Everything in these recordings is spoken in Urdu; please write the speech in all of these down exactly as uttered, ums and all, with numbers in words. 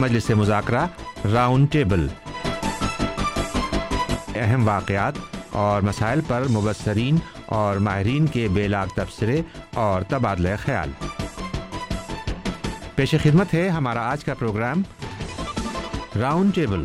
مجلس مذاکرہ راؤنڈ ٹیبل، اہم واقعات اور مسائل پر مبصرین اور ماہرین کے بے لاگ تبصرے اور تبادلہ خیال۔ پیش خدمت ہے ہمارا آج کا programme round table.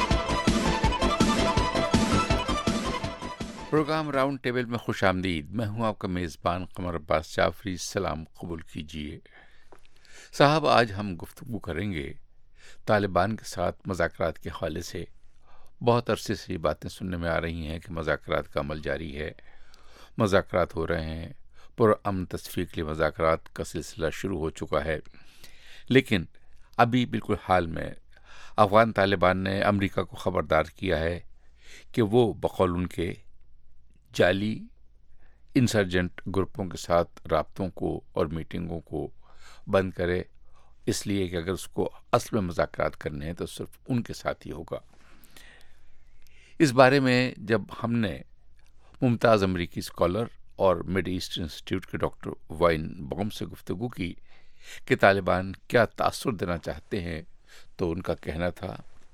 Programme round table میں خوش آمدید۔ میں ہوں آپ کا میزبان قمر عباس جعفری۔ سلام قبول کیجیے۔ صاحب، آج ہم گفتگو کریں گے طالبان کے ساتھ مذاکرات کے حوالے سے۔ بہت عرصے سے یہ باتیں سننے میں آ رہی ہیں کہ مذاکرات کا عمل جاری ہے، مذاکرات ہو رہے ہیں، پرامن تصفیق لیے مذاکرات کا سلسلہ شروع ہو چکا ہے، لیکن ابھی بالکل حال میں افغان طالبان نے امریکہ کو خبردار کیا ہے کہ وہ بقول ان کے جعلی انسرجنٹ گروپوں کے ساتھ رابطوں کو اور میٹنگوں کو بند کرے، اس لیے کہ اگر اس کو اصل میں مذاکرات کرنے ہیں تو صرف ان کے ساتھ ہی ہوگا۔ اس بارے میں جب ہم نے ممتاز امریکی اسکالر اور مڈ ایسٹ انسٹیٹیوٹ کے ڈاکٹر وائن بوم سے گفتگو کی کہ طالبان کیا تاثر دینا چاہتے ہیں، تو ان کا کہنا تھا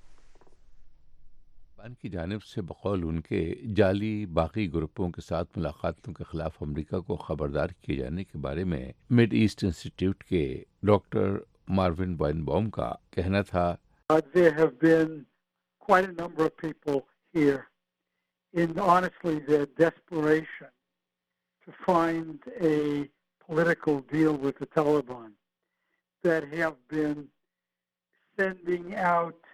طالبان کی جانب سے بقول ان کے جعلی باغی گروپوں کے ساتھ ملاقاتوں کے خلاف امریکہ کو خبردار کیے جانے کے بارے میں مڈ ایسٹ انسٹیٹیوٹ کے ڈاکٹر ماروین وائن بوم کا کہنا تھا Uh, there have been quite a number of people here in honestly their desperation to find a political deal with the Taliban that have been sending out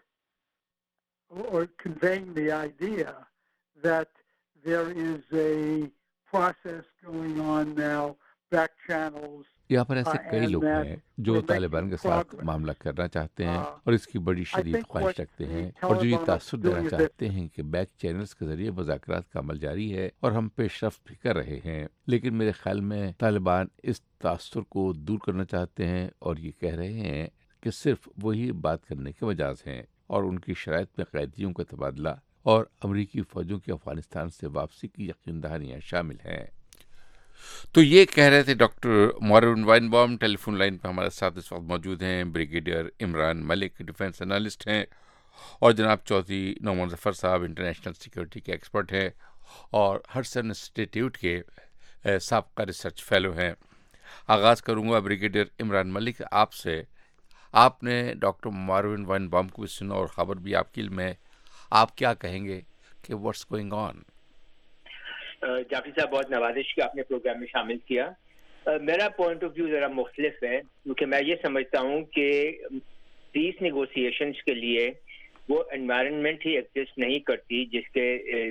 or conveying the idea that there is a process going on now, back channels. یہاں پر ایسے کئی لوگ ہیں جو طالبان کے ساتھ معاملہ کرنا چاہتے ہیں اور اس کی بڑی شدید خواہش رکھتے ہیں، اور جو یہ تاثر دینا چاہتے ہیں کہ بیک چینلز کے ذریعے مذاکرات کا عمل جاری ہے اور ہم پیش رفت بھی کر رہے ہیں، لیکن میرے خیال میں طالبان اس تاثر کو دور کرنا چاہتے ہیں اور یہ کہہ رہے ہیں کہ صرف وہی بات کرنے کے مجاز ہیں، اور ان کی شرائط میں قیدیوں کا تبادلہ اور امریکی فوجوں کی افغانستان سے واپسی کی یقین دہانیاں شامل ہیں۔ تو یہ کہہ رہے تھے doctor Marvin Weinbaum. Telephone line پہ ہمارے ساتھ اس وقت موجود ہیں brigadier Imran Malik, defence analyst ہیں، اور جناب چودھری نعمان ظفر صاحب انٹرنیشنل سیکورٹی کے ایکسپرٹ ہیں اور ہڈسن انسٹیٹیوٹ کے سابقہ ریسرچ فیلو ہیں۔ آغاز کروں گا بریگیڈیئر عمران ملک آپ سے۔ آپ نے ڈاکٹر ماروین وائن بوم کو بھی سنا اور خبر بھی آپ کی علم ہے، آپ کیا کہیں گے کہ واٹس گوئنگ آن؟ جعفری صاحب، بہت نوازش کہ آپ نے پروگرام میں شامل کیا۔ میرا پوائنٹ آف ویو ذرا مختلف ہے، کیونکہ میں یہ سمجھتا ہوں کہ پیس نیگوسیشنز کے لیے وہ انوائرمنٹ ہی ایگزسٹ نہیں کرتی جس کے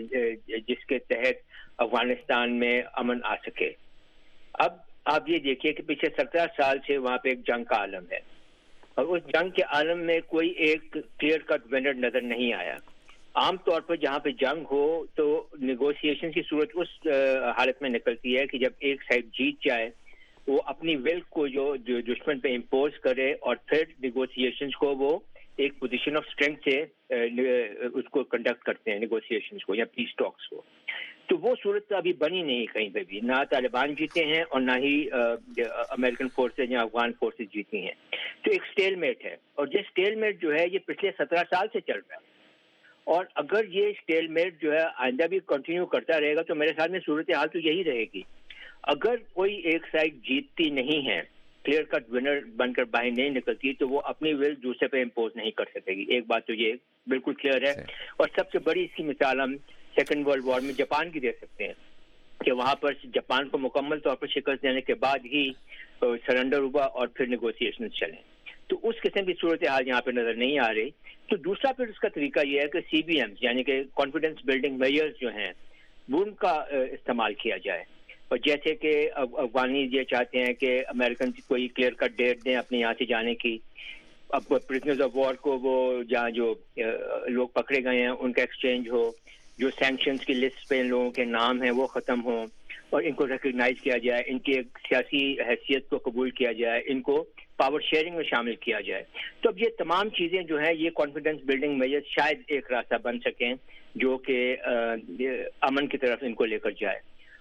جس کے تحت افغانستان میں امن آ سکے۔ اب آپ یہ دیکھیے کہ پچھلے سترہ سال سے وہاں پہ ایک جنگ کا عالم ہے، اور اس جنگ کے عالم میں کوئی ایک کلیئر کٹ ونر نظر نہیں آیا۔ عام طور پر جہاں پہ جنگ ہو تو نیگوسیشن کی صورت اس حالت میں نکلتی ہے کہ جب ایک سائڈ جیت جائے وہ اپنی ول کو جو دشمن پہ امپوز کرے، اور پھر نیگوسیشنز کو وہ ایک پوزیشن آف اسٹرینتھ سے اس کو کنڈکٹ کرتے ہیں، نیگوسیشنز کو یا پیس ٹاکس کو۔ تو وہ صورت ابھی بنی نہیں کہیں پہ بھی، نہ طالبان جیتے ہیں اور نہ ہی امریکن فورسز یا افغان فورسز جیتی ہیں۔ تو ایک سٹیل میٹ ہے، اور یہ سٹیل میٹ جو ہے یہ پچھلے سترہ سال سے چل رہا ہے، اور اگر یہ سٹیل میٹ جو ہے آئندہ بھی کنٹینیو کرتا رہے گا تو میرے خیال میں صورتحال تو یہی رہے گی۔ اگر کوئی ایک سائڈ جیتتی نہیں ہے، کلیئر کٹ ونر بن کر باہر نہیں نکلتی، تو وہ اپنی ول دوسرے پہ امپوز نہیں کر سکے گی۔ ایک بات تو یہ بالکل کلیئر ہے، اور سب سے بڑی اس کی مثال ہم سیکنڈ ورلڈ وار میں جاپان کی دے سکتے ہیں کہ وہاں پر جاپان کو مکمل طور پر شکست دینے کے بعد ہی سرنڈر ہوا اور پھر نیگوسیشن چلیں۔ تو اس قسم کی صورتحال یہاں پہ نظر نہیں آ رہی۔ تو دوسرا پھر اس کا طریقہ یہ ہے کہ سی بی ایم یعنی کہ کانفیڈنس بلڈنگ میئرز جو ہیں وہ ان کا استعمال کیا جائے، اور جیسے کہ افغانی یہ چاہتے ہیں کہ امریکن کوئی کلیئر کٹ ڈیٹ دیں اپنے یہاں سے جانے کی، اب پرزنرز آف وار کو وہ جہاں جو لوگ پکڑے گئے ہیں ان کا ایکسچینج ہو، جو سینکشنز کی لسٹ پہ لوگوں کے نام ہیں وہ ختم ہوں، اور ان کو ریکگنائز کیا جائے، ان کی ایک سیاسی حیثیت کو قبول کیا جائے، ان کو پاور شیئرنگ میں شامل کیا جائے۔ تو اب یہ تمام چیزیں جو ہیں یہ کانفیڈنس بلڈنگ میجر شاید ایک راستہ بن سکیں جو کہ امن کی طرف ان کو لے کر جائے۔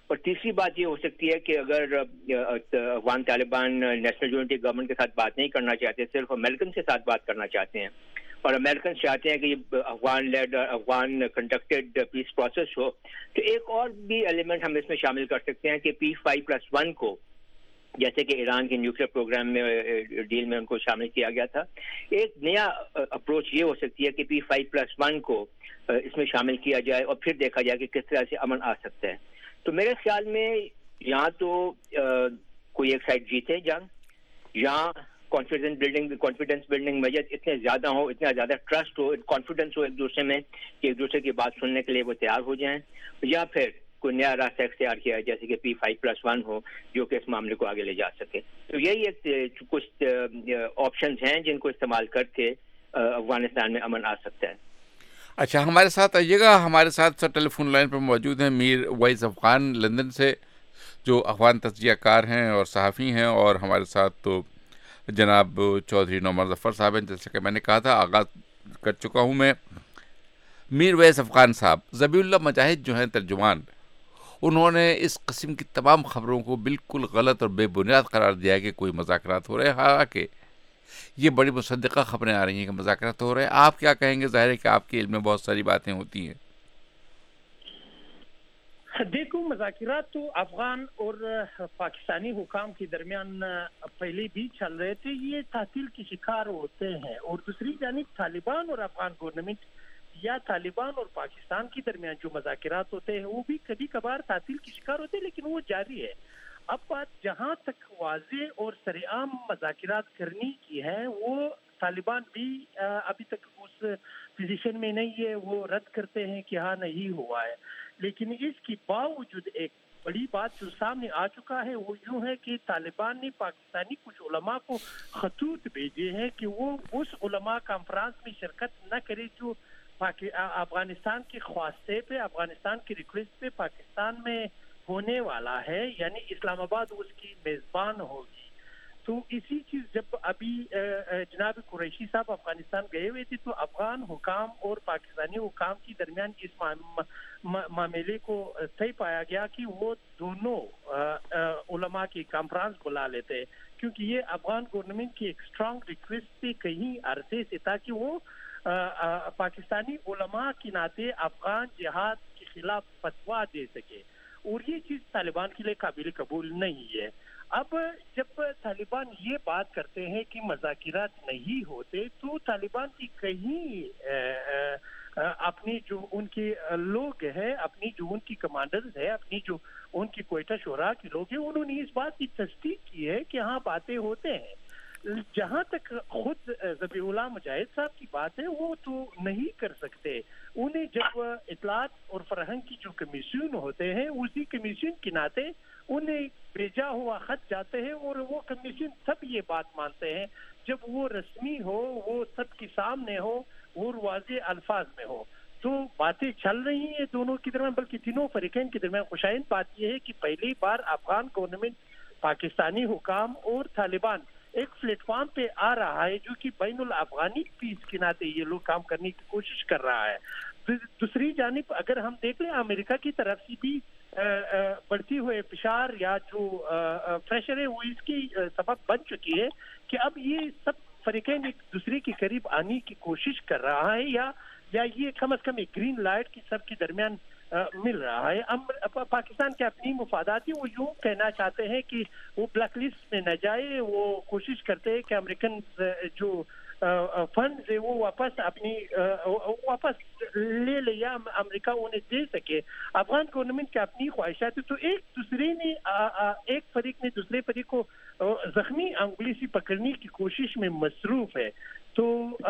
اور تیسری بات یہ ہو سکتی ہے کہ اگر افغان طالبان نیشنل یونٹی گورنمنٹ کے ساتھ بات نہیں کرنا چاہتے, صرف امریکن کے ساتھ بات کرنا چاہتے ہیں, اور امریکن چاہتے ہیں کہ یہ Afghan led Afghan conducted peace process ہو, تو ایک اور بھی ایلیمنٹ ہم اس میں شامل کر سکتے ہیں کہ پی فائیو پلس ون کو, جیسے کہ ایران کے نیوکلیر پروگرام میں ڈیل میں ان کو شامل کیا گیا تھا, ایک نیا اپروچ یہ ہو سکتی ہے کہ پی فائیو پلس ون کو اس میں شامل کیا جائے اور پھر دیکھا جائے کہ کس طرح سے امن آ سکتا ہے. تو میرے خیال میں یہاں تو کوئی ایک سائڈ جیتے جنگ, یہاں confidence building confidence building measure اتنے زیادہ ہو, اتنا زیادہ ٹرسٹ ہو, کانفیڈنس ہو ایک دوسرے میں کہ ایک دوسرے کی بات سننے کے لیے وہ تیار ہو جائیں, یا پھر کوئی نیا راستہ اختیار کیا ہے جیسے کہ پی فائیو پلس ون ہو جو کہ اس معاملے کو آگے لے جا سکے. تو یہی ایک کچھ آپشنز ہیں جن کو استعمال کر کے افغانستان میں امن آ سکتا ہے. اچھا, ہمارے ساتھ آئیے گا, ہمارے ساتھ سر ٹیلی فون لائن پر موجود ہیں میر ویس افغان لندن سے, جو افغان تجزیہ کار ہیں اور صحافی ہیں, اور ہمارے ساتھ تو جناب چودھری نعمان ظفر صاحب ہیں. جیسے کہ میں نے کہا تھا, آغاز کر چکا ہوں میں. میر ویس افغان صاحب, ذبیح اللہ مجاہد جو ہیں ترجمان, انہوں نے اس قسم کی تمام خبروں کو بالکل غلط اور بے بنیاد قرار دیا ہے کہ کوئی مذاکرات ہو رہے ہیں, حالانکہ یہ بڑی مصدقہ خبریں آ رہی ہیں کہ مذاکرات ہو رہے ہیں. آپ کیا کہیں گے؟ ظاہر ہے کہ آپ کے علم میں بہت ساری باتیں ہوتی ہیں. دیکھو, مذاکرات تو افغان اور پاکستانی حکام کے درمیان پہلے بھی چل رہے تھے, یہ تعطیل کی شکار ہوتے ہیں. اور دوسری جانب طالبان اور افغان گورنمنٹ یا طالبان اور پاکستان کے درمیان جو مذاکرات ہوتے ہیں وہ بھی کبھی کبھار تعطیل کی شکار ہوتے ہیں, لیکن وہ جاری ہے. اب بات جہاں تک واضح اور سرعام مذاکرات کرنے کی ہے, وہ طالبان بھی ابھی تک اس پوزیشن میں نہیں ہے, وہ رد کرتے ہیں کہ ہاں نہیں ہوا ہے. لیکن اس کے باوجود ایک بڑی بات جو سامنے آ چکا ہے وہ یوں ہے کہ طالبان نے پاکستانی کچھ علماء کو خطوط بھیجے ہیں کہ وہ اس علماء کانفرنس میں شرکت نہ کرے جو افغانستان کے خواستے پہ, افغانستان کی ریکویسٹ پہ پاکستان میں ہونے والا ہے, یعنی اسلام آباد اس کی میزبان ہوگی. تو اسی چیز جب ابھی جناب قریشی صاحب افغانستان گئے ہوئے تھے تو افغان حکام اور پاکستانی حکام کے درمیان اس معاملے کو صحیح پایا گیا کہ وہ دونوں علماء کی کانفرنس بلا لیتے, کیونکہ یہ افغان گورنمنٹ کی ایک اسٹرانگ ریکویسٹ تھی کہیں عرصے سے, تاکہ وہ پاکستانی علماء کے ناطے افغان جہاد کے خلاف فتویٰ دے سکے, اور یہ چیز طالبان کے لیے قابل قبول نہیں ہے. اب جب طالبان یہ بات کرتے ہیں کہ مذاکرات نہیں ہوتے, تو طالبان کی کہیں اپنی جو ان کے لوگ ہیں, اپنی جو ان کی کمانڈرز ہیں, اپنی جو ان کی کوئٹہ شورا کے لوگ ہیں, انہوں نے اس بات کی تصدیق کی ہے کہ ہاں باتیں ہوتے ہیں. جہاں تک خود ذبیح اللہ مجاہد صاحب کی بات ہے, وہ تو نہیں کر سکتے. انہیں جب اطلاعات اور فرہنگ کی جو کمیشن ہوتے ہیں, اسی کمیشن کے ناطے انہیں بھیجا ہوا خط جاتے ہیں, اور وہ کمیشن سب یہ بات مانتے ہیں جب وہ رسمی ہو, وہ سب کے سامنے ہو اور واضح الفاظ میں ہو. تو باتیں چل رہی ہیں دونوں کے درمیان, بلکہ تینوں فریقین کے درمیان. خوشائند بات یہ ہے کہ پہلی بار افغان گورنمنٹ, پاکستانی حکام اور طالبان ایک پلیٹ فارم پہ آ رہا ہے جو کہ بین الافغانی پیس کے ناطے یہ لوگ کام کرنے کی کوشش کر رہا ہے. دوسری جانب اگر ہم دیکھ لیں, امریکہ کی طرف سے بھی بڑھتی ہوئے فشار یا جو پریشر ہے وہ اس کی سبب بن چکی ہے کہ اب یہ سب فریقین ایک دوسرے کے قریب آنے کی کوشش کر رہا ہے, یا یا یہ کم از کم ایک گرین لائٹ کی سب کے درمیان مل رہا ہے. پاکستان کے اپنی مفادات وہ یوں کہنا چاہتے ہیں کہ وہ بلیک لسٹ میں نہ جائے, وہ کوشش کرتے ہیں کہ امریکن جو فنڈز ہے وہ واپس اپنی واپس لے لے یا امریکہ انہیں دے سکے. افغان گورنمنٹ کی اپنی خواہشات, تو ایک دوسرے نے ایک فریق نے دوسرے فریق کو زخمی انگلی سے پکڑنے کی کوشش میں مصروف ہے. تو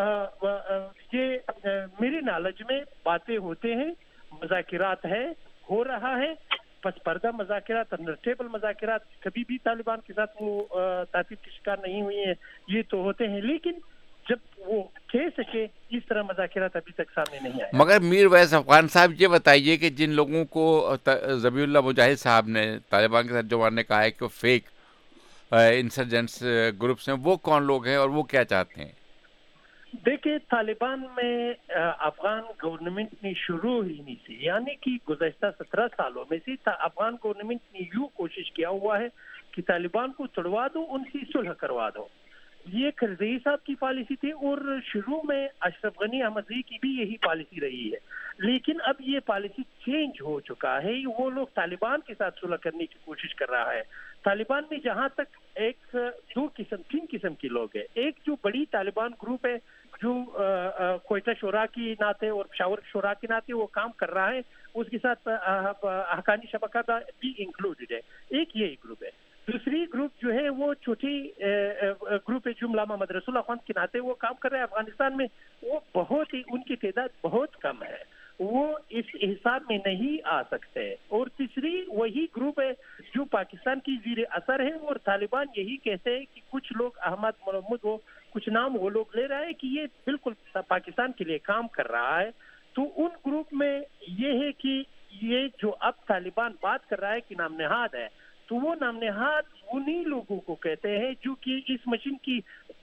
یہ میرے نالج میں باتیں ہوتے ہیں, مذاکرات ہے, ہو رہا ہے, پس پردہ مذاکرات, انڈر ٹیبل مذاکرات کبھی بھی طالبان کے ساتھ وہ تعطیل کی شکار نہیں ہوئی ہیں, یہ تو ہوتے ہیں, لیکن جب وہ کہہ سکے اس طرح مذاکرات ابھی تک سامنے نہیں آئے. مگر میر ویس افغان صاحب یہ بتائیے کہ جن لوگوں کو ذبیح اللہ مجاہد صاحب نے طالبان کے ساتھ جو نے کہا ہے کہ وہ فیک انسرجنٹس گروپس ہیں, وہ کون لوگ ہیں اور وہ کیا چاہتے ہیں؟ دیکھیں طالبان میں افغان گورنمنٹ نے شروع ہی نہیں سے یعنی کہ گزشتہ سترہ سالوں میں سے افغان گورنمنٹ نے یوں کوشش کیا ہوا ہے کہ طالبان کو چھڑوا دو، ان سے صلح کروا دو. یہ کرزئی صاحب کی پالیسی تھی اور شروع میں اشرف غنی احمدی کی بھی یہی پالیسی رہی ہے. لیکن اب یہ پالیسی چینج ہو چکا ہے. وہ لوگ طالبان کے ساتھ صلح کرنے کی کوشش کر رہا ہے. طالبان میں جہاں تک ایک دو قسم تین قسم کے لوگ ہیں. ایک جو بڑی طالبان گروپ ہے جو کوئٹہ شورا کی ناطے اور پشاور شورا کے ناطے وہ کام کر رہا ہے، اس کے ساتھ حقانی شبکہ بھی انکلوڈڈ ہے. ایک یہی گروپ ہے. دوسری گروپ جو ہے وہ چھوٹی گروپ ہے جو علامہ مدرسہ الاخوان کے ناطے وہ کام کر رہے ہیں افغانستان میں. وہ بہت ہی ان کی تعداد بہت کم ہے، وہ اس حساب میں نہیں آ سکتے. اور تیسری وہی گروپ ہے جو پاکستان کی زیر اثر ہے اور طالبان یہی کہتے ہیں کہ کچھ لوگ احمد محمود وہ کچھ نام وہ لوگ لے رہے ہیں کہ یہ بالکل پاکستان کے لیے کام کر رہا ہے. تو ان گروپ میں یہ ہے کہ یہ جو اب طالبان بات کر رہا ہے کہ نام نہاد ہے، تو وہ نام نہاد انہی لوگوں کو کہتے ہیں جو کہ اس مشین کی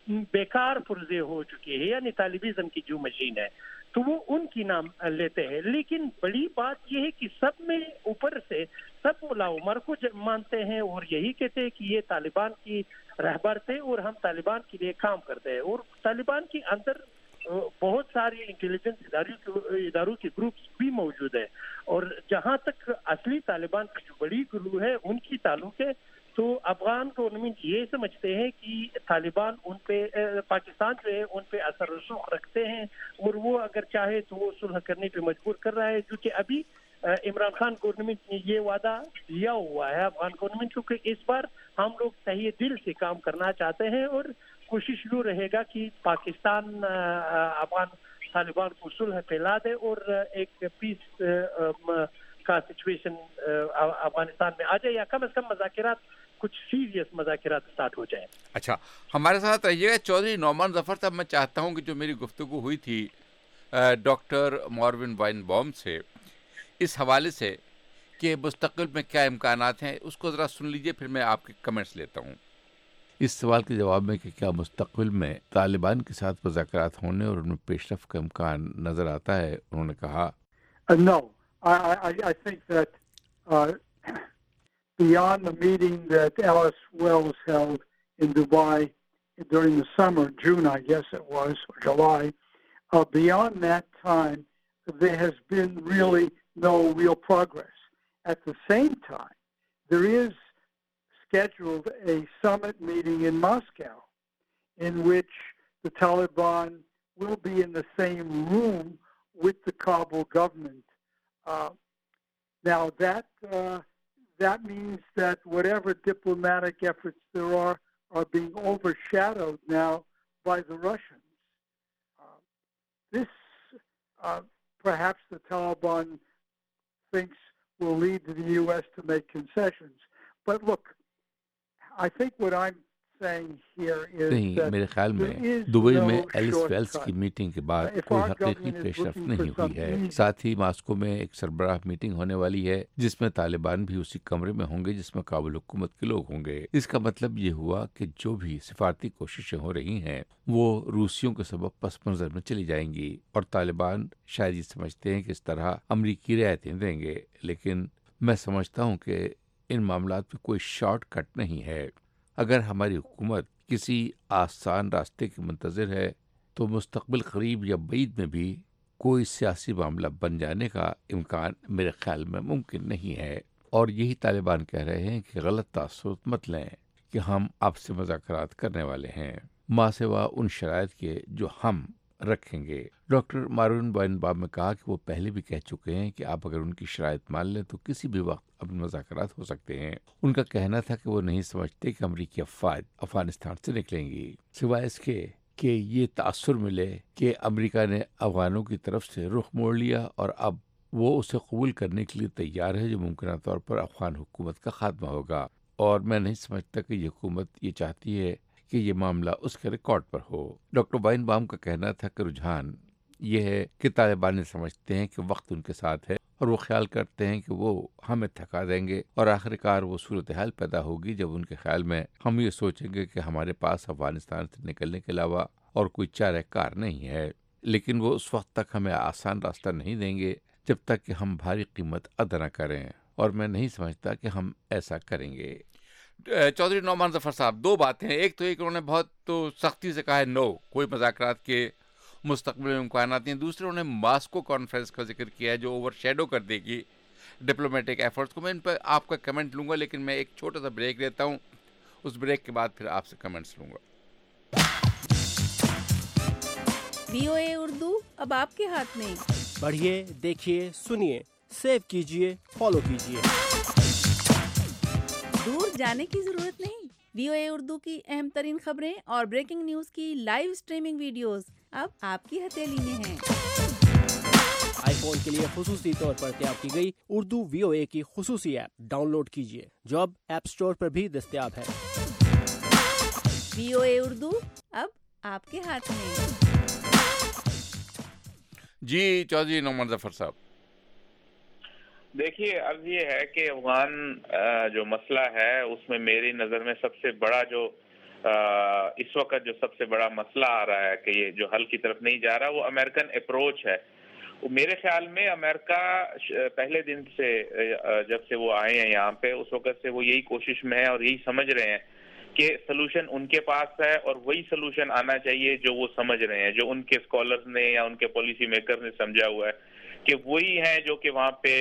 بیکار پرزے ہو چکی ہے، یعنی طالبازم کی جو مشین ہے تو وہ ان کی نام لیتے ہیں. لیکن بڑی بات یہ ہے کہ سب میں اوپر سے سب ملا عمر کو مانتے ہیں اور یہی کہتے ہیں کہ یہ طالبان کی رہبر تھے اور ہم طالبان کے لیے کام کرتے ہیں. اور طالبان کے اندر بہت ساری انٹیلیجنس اداروں کے گروپس بھی موجود ہیں. اور جہاں تک اصلی طالبان کی جو بڑی گروہ ہے ان کی تعلق ہے تو افغان گورنمنٹ یہ سمجھتے ہیں کہ طالبان ان پہ پاکستان جو ہے ان پہ اثر رسوخ رکھتے ہیں اور وہ اگر چاہے تو وہ صلح کرنے پہ مجبور کر رہا ہے. جو کہ ابھی عمران خان گورنمنٹ نے یہ وعدہ دیا ہوا ہے افغان گورنمنٹ کو کہ اس بار ہم لوگ تہیہ دل سے کام کرنا چاہتے ہیں اور کوشش یوں رہے گا کہ پاکستان افغان طالبان کو صلح پھیلا دے اور ایک پیس کا سچویشن افغانستان میں آ جائے یا کم از کم مذاکرات کچھ سیریس مذاکرات سٹارٹ ہو جائیں. اچھا، ہمارے ساتھ رہیے گا چودھری نعمان ظفر صاحب. میں چاہتا ہوں کہ جو میری گفتگو ہوئی تھی ڈاکٹر ماروین وائن بام سے اس حوالے سے کہ مستقبل میں کیا امکانات ہیں اس کو ذرا سن لیجئے، پھر میں آپ کے کمنٹس لیتا ہوں. اس سوال کے جواب میں کہ کیا مستقبل میں طالبان کے ساتھ مذاکرات ہونے اور ان میں پیش رفت کا امکان نظر آتا ہے، انہوں نے کہا No, I, I, I think that uh, beyond the meeting that Alice Wells held in Dubai during the summer, June I guess it was, or July, uh, beyond that time, there has been really no real progress. At the same time, there is scheduled a summit meeting in Moscow in which the Taliban will be in the same room with the Kabul government. Uh, now that uh, that means that whatever diplomatic efforts there are are being overshadowed now by the Russians. Uh, this uh, perhaps the Taliban thinks will lead to the U S to make concessions. But look, I think what I'm saying here is نہیں، that میرے خیال میں there is دبئی no میں ایلس ویلس shortcut. کی میٹنگ کے بعد If کوئی our حقیقی government is پیش رفت looking نہیں for ہوئی ہے. something- ساتھ ہی ماسکو میں ایک سربراہ میٹنگ ہونے والی ہے جس میں طالبان بھی اسی کمرے میں ہوں گے جس میں کابل حکومت کے لوگ ہوں گے. اس کا مطلب یہ ہوا کہ جو بھی سفارتی کوششیں ہو رہی ہیں وہ روسیوں کے سبب پس منظر میں چلی جائیں گی اور طالبان شاید یہ سمجھتے ہیں کہ اس طرح امریکی رعایتیں دیں گے. لیکن میں سمجھتا ہوں کہ ان معاملات میں کوئی شارٹ کٹ نہیں ہے. اگر ہماری حکومت کسی آسان راستے کی منتظر ہے تو مستقبل قریب یا بعید میں بھی کوئی سیاسی معاملہ بن جانے کا امکان میرے خیال میں ممکن نہیں ہے. اور یہی طالبان کہہ رہے ہیں کہ غلط تاثرات مت لیں کہ ہم آپ سے مذاکرات کرنے والے ہیں ماں سوا ان شرائط کے جو ہم رکھیں گے. ڈاکٹر ماروین وائن بام نے کہا کہ وہ پہلے بھی کہہ چکے ہیں کہ آپ اگر ان کی شرائط مان لیں تو کسی بھی وقت اپنے مذاکرات ہو سکتے ہیں. ان کا کہنا تھا کہ وہ نہیں سمجھتے کہ امریکی افواج افغانستان سے نکلیں گی سوائے اس کے کہ یہ تاثر ملے کہ امریکہ نے افغانوں کی طرف سے رخ موڑ لیا اور اب وہ اسے قبول کرنے کے لیے تیار ہے جو ممکنہ طور پر افغان حکومت کا خاتمہ ہوگا. اور میں نہیں سمجھتا کہ یہ حکومت یہ چاہتی ہے کہ یہ معاملہ اس کے ریکارڈ پر ہو. ڈاکٹر وائن بام کا کہنا تھا کہ رجحان یہ ہے کہ طالبان سمجھتے ہیں کہ وقت ان کے ساتھ ہے اور وہ خیال کرتے ہیں کہ وہ ہمیں تھکا دیں گے اور آخرکار وہ صورتحال پیدا ہوگی جب ان کے خیال میں ہم یہ سوچیں گے کہ ہمارے پاس افغانستان سے نکلنے کے علاوہ اور کوئی چارہ کار نہیں ہے، لیکن وہ اس وقت تک ہمیں آسان راستہ نہیں دیں گے جب تک کہ ہم بھاری قیمت ادا نہ کریں، اور میں نہیں سمجھتا کہ ہم ایسا کریں گے۔ چودھری نعمان ظفر صاحب، دو باتیں ہیں، ایک تو ایک انہوں نے بہت تو سختی سے کہا ہے نو، کوئی مذاکرات کے مستقبل میں امکانات نہیں، دوسرے انہوں نے ماسکو کانفرنس کا ذکر کیا ہے جو اوور شیڈو کر دے گی ڈپلومیٹک ایفرٹس کو۔ میں ان پر آپ کا کمنٹ لوں گا، لیکن میں ایک چھوٹا سا بریک لیتا ہوں، اس بریک کے بعد پھر آپ سے کمنٹس لوں گا۔ وی او اے اردو اب آپ کے ہاتھ میں، پڑھیے، دیکھیے، سنیے، سیو کیجیے، فالو کیجیے، دور جانے کی ضرورت نہیں۔ وی او اے اردو کی اہم ترین خبریں اور بریکنگ نیوز کی لائیو اسٹریمنگ ویڈیوز اب آپ کی ہتھیلی میں ہیں۔ آئی فون کے لیے خصوصی طور پر تیار کی گئی اردو وی او اے کی خصوصی ایپ ڈاؤن لوڈ کیجیے، جو اب ایپ اسٹور پر بھی دستیاب ہے۔ وی او اے اردو اب آپ کے ہاتھ میں۔ جی چودھری نعمان ظفر صاحب، دیکھیے اب یہ ہے کہ افغان جو مسئلہ ہے اس میں میری نظر میں سب سے بڑا جو اس وقت جو سب سے بڑا مسئلہ آ رہا ہے کہ یہ جو حل کی طرف نہیں جا رہا، وہ امریکن اپروچ ہے۔ میرے خیال میں امریکہ پہلے دن سے جب سے وہ آئے ہیں یہاں پہ، اس وقت سے وہ یہی کوشش میں ہے اور یہی سمجھ رہے ہیں کہ سلوشن ان کے پاس ہے، اور وہی سلوشن آنا چاہیے جو وہ سمجھ رہے ہیں، جو ان کے اسکالرز نے یا ان کے پالیسی میکر نے سمجھا ہوا ہے کہ وہی ہیں جو کہ وہاں پہ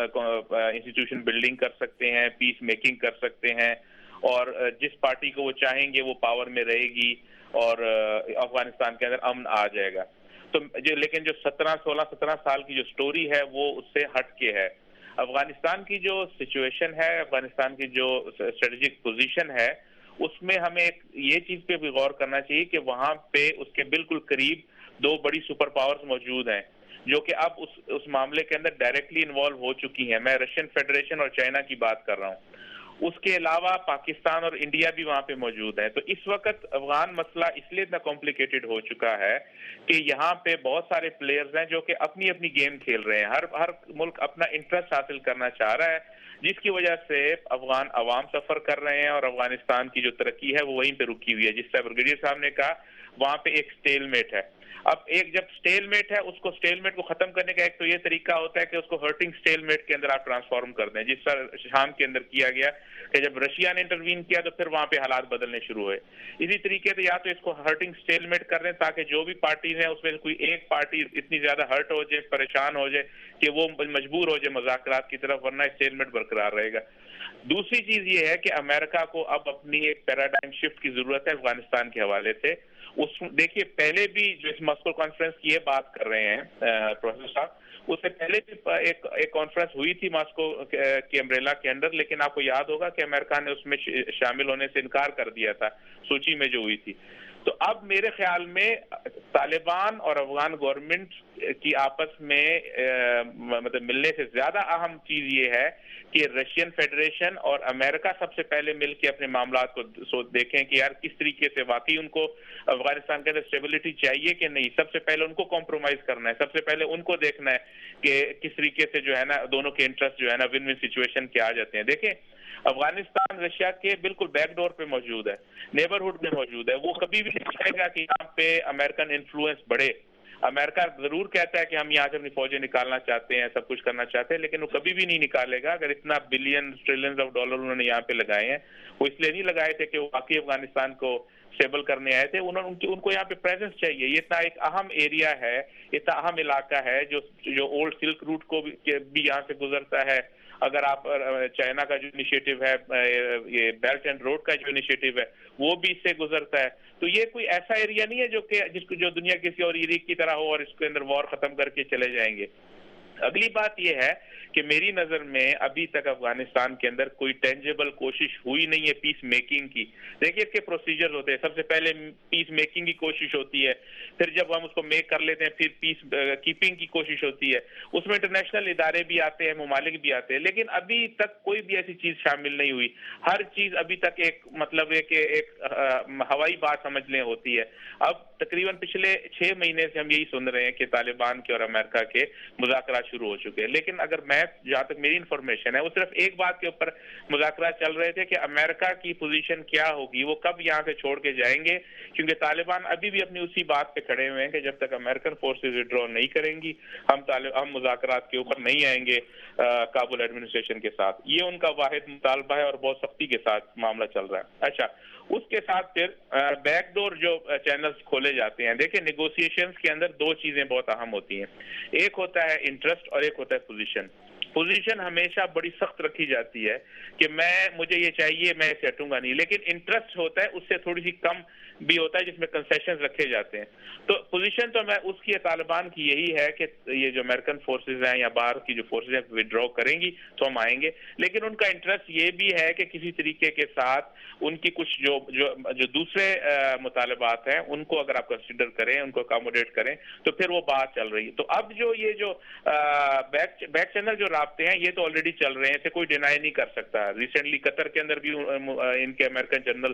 انسٹیٹیوشن بلڈنگ کر سکتے ہیں، پیس میکنگ کر سکتے ہیں، اور جس پارٹی کو وہ چاہیں گے وہ پاور میں رہے گی اور افغانستان کے اندر امن آ جائے گا۔ تو جو لیکن جو سترہ سولہ سترہ سال کی جو سٹوری ہے وہ اس سے ہٹ کے ہے۔ افغانستان کی جو سچویشن ہے، افغانستان کی جو اسٹریٹجک پوزیشن ہے، اس میں ہمیں ایک یہ چیز پہ بھی غور کرنا چاہیے کہ وہاں پہ اس کے بالکل قریب دو بڑی سپر پاورز موجود ہیں جو کہ اب اس اس معاملے کے اندر ڈائریکٹلی انوالو ہو چکی ہیں۔ میں رشین فیڈریشن اور چائنا کی بات کر رہا ہوں۔ اس کے علاوہ پاکستان اور انڈیا بھی وہاں پہ موجود ہیں۔ تو اس وقت افغان مسئلہ اس لیے اتنا کمپلیکیٹڈ ہو چکا ہے کہ یہاں پہ بہت سارے پلیئرز ہیں جو کہ اپنی اپنی گیم کھیل رہے ہیں، ہر ہر ملک اپنا انٹرسٹ حاصل کرنا چاہ رہا ہے، جس کی وجہ سے افغان عوام سفر کر رہے ہیں اور افغانستان کی جو ترقی ہے وہ وہیں پہ رکی ہوئی ہے۔ جس طرح برگیڈیئر صاحب نے کہا، وہاں پہ ایک سٹیل میٹ ہے۔ اب ایک جب سٹیل میٹ ہے، اس کو سٹیل میٹ کو ختم کرنے کا ایک تو یہ طریقہ ہوتا ہے کہ اس کو ہرٹنگ سٹیل میٹ کے اندر آپ ٹرانسفارم کر دیں، جس طرح شام کے اندر کیا گیا کہ جب رشیا نے انٹروین کیا تو پھر وہاں پہ حالات بدلنے شروع ہوئے۔ اسی طریقے سے یا تو اس کو ہرٹنگ سٹیل میٹ کر دیں تاکہ جو بھی پارٹیز ہیں اس میں کوئی ایک پارٹی اتنی زیادہ ہرٹ ہو جائے، پریشان ہو جائے کہ وہ مجبور ہو جائے مذاکرات کی طرف، ورنہ سٹیل میٹ برقرار رہے گا۔ دوسری چیز یہ ہے کہ امریکہ کو اب اپنی ایک پیراڈائم شفٹ کی ضرورت ہے افغانستان کے حوالے سے۔ اس دیکھیے پہلے بھی جو اس ماسکو کانفرنس کی یہ بات کر رہے ہیں پروفیسر صاحب، اس سے پہلے بھی ایک ایک کانفرنس ہوئی تھی ماسکو کے امبریلا کے اندر، لیکن آپ کو یاد ہوگا کہ امریکہ نے اس میں شامل ہونے سے انکار کر دیا تھا، سوچی میں جو ہوئی تھی۔ تو اب میرے خیال میں طالبان اور افغان گورنمنٹ کی آپس میں مطلب ملنے سے زیادہ اہم چیز یہ ہے کہ رشین فیڈریشن اور امریکہ سب سے پہلے مل کے اپنے معاملات کو دیکھیں کہ یار کس طریقے سے واقعی ان کو افغانستان کے اندر اسٹیبلٹی چاہیے کہ نہیں۔ سب سے پہلے ان کو کمپرومائز کرنا ہے، سب سے پہلے ان کو دیکھنا ہے کہ کس طریقے سے جو ہے نا دونوں کے انٹرسٹ جو ہے نا ون ون سچویشن کے آ جاتے ہیں۔ دیکھیں افغانستان رشیا کے بالکل بیک ڈور پہ موجود ہے، نیبرہڈ میں موجود ہے، وہ کبھی بھی نہیں چاہے گا کہ یہاں پہ امریکن انفلوئنس بڑھے۔ امریکہ ضرور کہتا ہے کہ ہم یہاں سے اپنی فوجیں نکالنا چاہتے ہیں، سب کچھ کرنا چاہتے ہیں، لیکن وہ کبھی بھی نہیں نکالے گا اگر اتنا بلین ٹریلینز آف ڈالر انہوں نے یہاں پہ لگائے ہیں۔ وہ اس لیے نہیں لگائے تھے کہ وہ واقعی افغانستان کو اسٹیبل کرنے آئے تھے، انہوں نے ان کو یہاں پہ پریزنس چاہیے۔ یہ اتنا ایک اہم ایریا ہے، اتنا اہم علاقہ ہے جو جو اولڈ سلک روٹ کو بھی یہاں سے گزرتا ہے۔ اگر آپ چائنا کا جو انیشیٹو ہے، یہ بیلٹ اینڈ روڈ کا جو انیشیٹو ہے، وہ بھی اس سے گزرتا ہے۔ تو یہ کوئی ایسا ایریا نہیں ہے جو کہ جس کو جو دنیا کسی اور ایریا کی طرح ہو اور اس کے اندر وار ختم کر کے چلے جائیں گے۔ اگلی بات یہ ہے کہ میری نظر میں ابھی تک افغانستان کے اندر کوئی ٹینجیبل کوشش ہوئی نہیں ہے پیس میکنگ کی۔ دیکھیے اس کے پروسیجر ہوتے ہیں، سب سے پہلے پیس میکنگ کی کوشش ہوتی ہے، پھر جب ہم اس کو میک کر لیتے ہیں پھر پیس کیپنگ کی کوشش ہوتی ہے، اس میں انٹرنیشنل ادارے بھی آتے ہیں، ممالک بھی آتے ہیں، لیکن ابھی تک کوئی بھی ایسی چیز شامل نہیں ہوئی۔ ہر چیز ابھی تک ایک مطلب ہے کہ ایک ہوائی بات سمجھ لیں ہوتی ہے۔ اب تقریباً پچھلے چھ مہینے سے ہم یہی سن رہے ہیں کہ طالبان کے اور امریکہ کے مذاکرات شروع ہو چکے ہیں. لیکن اگر میں جہاں تک میری انفارمیشن ہے وہ صرف ایک بات کے اوپر مذاکرات چل رہے تھے کہ امریکہ کی پوزیشن کیا ہوگی, وہ کب یہاں سے چھوڑ کے جائیں گے, کیونکہ طالبان ابھی بھی اپنی اسی بات پہ کھڑے ہوئے ہیں کہ جب تک امریکن فورسز وڈرا نہیں کریں گی ہم ہم مذاکرات کے اوپر نہیں آئیں گے کابل ایڈمنسٹریشن کے ساتھ. یہ ان کا واحد مطالبہ ہے اور بہت سختی کے ساتھ معاملہ چل رہا ہے. اچھا, اس کے ساتھ پھر بیک ڈور جو چینلز کھولے جاتے ہیں. دیکھیں نیگوسیشنز کے اندر دو چیزیں بہت اہم ہوتی ہیں, ایک ہوتا ہے انٹرسٹ اور ایک ہوتا ہے پوزیشن. پوزیشن ہمیشہ بڑی سخت رکھی جاتی ہے کہ میں مجھے یہ چاہیے میں اسے ہٹوں گا نہیں, لیکن انٹرسٹ ہوتا ہے اس سے تھوڑی سی کم بھی ہوتا ہے جس میں کنسیشنز رکھے جاتے ہیں. تو پوزیشن تو میں اس کی طالبان کی یہی ہے کہ یہ جو امریکن فورسز ہیں یا باہر کی جو فورسز ہیں وڈرا کریں گی تو ہم آئیں گے, لیکن ان کا انٹرسٹ یہ بھی ہے کہ کسی طریقے کے ساتھ ان کی کچھ جو جو جو دوسرے مطالبات ہیں ان کو اگر آپ کنسیڈر کریں, ان کو اکاموڈیٹ کریں تو پھر وہ بات چل رہی ہے. تو اب جو یہ جو بیک بیک چینل جو رابطے ہیں یہ تو آلریڈی چل رہے ہیں, اسے کوئی ڈینائی نہیں کر سکتا. ریسنٹلی قطر کے اندر بھی ان کے امریکن جنرل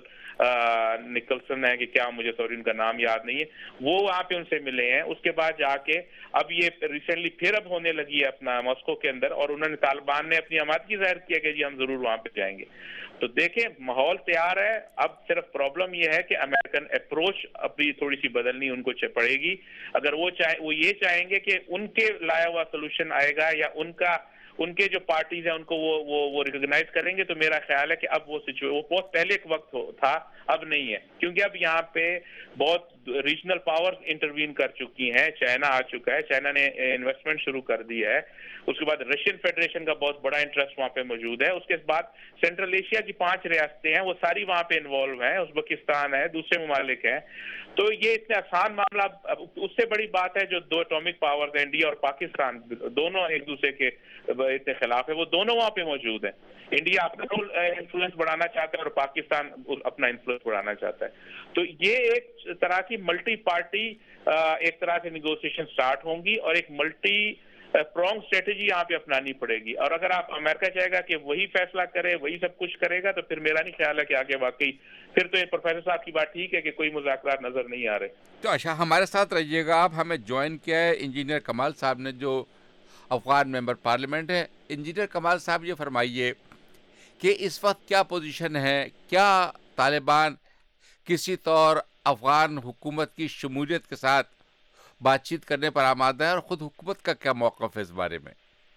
نکلسن ہیں کہ کیا مجھے سوری ان کا نام یاد نہیں ہے, وہ وہاں پہ ان سے ملے ہیں. اس کے بعد جا کے اب یہ ریسنٹلی پھر اب ہونے لگی ہے اپنا ماسکو کے اندر, اور انہوں نے طالبان نے اپنی آمادگی ظاہر کیا کہ جی ہم ضرور وہاں پہ جائیں گے. تو دیکھیں ماحول تیار ہے, اب صرف پرابلم یہ ہے کہ امریکن اپروچ ابھی تھوڑی سی بدلنی ان کو پڑے گی. اگر وہ چاہیں وہ یہ چاہیں گے کہ ان کے لایا ہوا سولوشن آئے گا یا ان کا ان کے جو پارٹیز ہیں ان کو وہ وہ وہ ریکگنائز کریں گے, تو میرا خیال ہے کہ اب وہ سچویشن وہ بہت پہلے ایک وقت تھا, اب نہیں ہے. کیونکہ اب یہاں پہ بہت ریجنل پاورز انٹروین کر چکی ہیں. چائنا آ چکا ہے, چائنا نے انویسٹمنٹ شروع کر دی ہے. اس کے بعد رشین فیڈریشن کا بہت بڑا انٹرسٹ وہاں پہ موجود ہے. اس کے بعد سینٹرل ایشیا کی پانچ ریاستیں ہیں وہ ساری وہاں پہ انوالو ہیں, ازبکستان ہے, دوسرے ممالک ہیں. تو یہ اتنا آسان معاملہ, اس سے بڑی بات ہے جو دو اٹامک پاورز ہیں انڈیا اور پاکستان دونوں ایک دوسرے کے اتنے خلاف ہے, وہ دونوں وہاں پہ موجود ہیں. انڈیا اپنا انفلوئنس بڑھانا چاہتا ہے اور پاکستان اپنا انفلوئنس بڑھانا چاہتا ہے. تو یہ ایک طرح کی ملٹی پارٹی ایک طرح سے نیگوسیشن سٹارٹ ہوں گی اور ایک ملٹی پرونگ اسٹریٹجی یہاں پہ اپنانی پڑے گی. اور اگر آپ امریکہ چاہے گا کہ وہی فیصلہ کرے, وہی سب کچھ کرے گا, تو پھر میرا نہیں خیال ہے کہ آگے واقعی پھر تو یہ پروفیسر صاحب کی بات ٹھیک ہے کہ کوئی مذاکرات نظر نہیں آ رہے. تو اچھا ہمارے ساتھ رہیے گا آپ. ہمیں جوائن کیا ہے انجینئر کمال صاحب نے جو افغان ممبر پارلیمنٹ ہے. انجینئر کمال صاحب یہ فرمائیے کہ اس وقت کیا پوزیشن ہے, کیا طالبان کسی طور افغان حکومت کی شمولیت کے ساتھ بات چیت کرنے پر آمادہ ہے, اور خود حکومت کا کیا موقف ہے اس بارے میں؟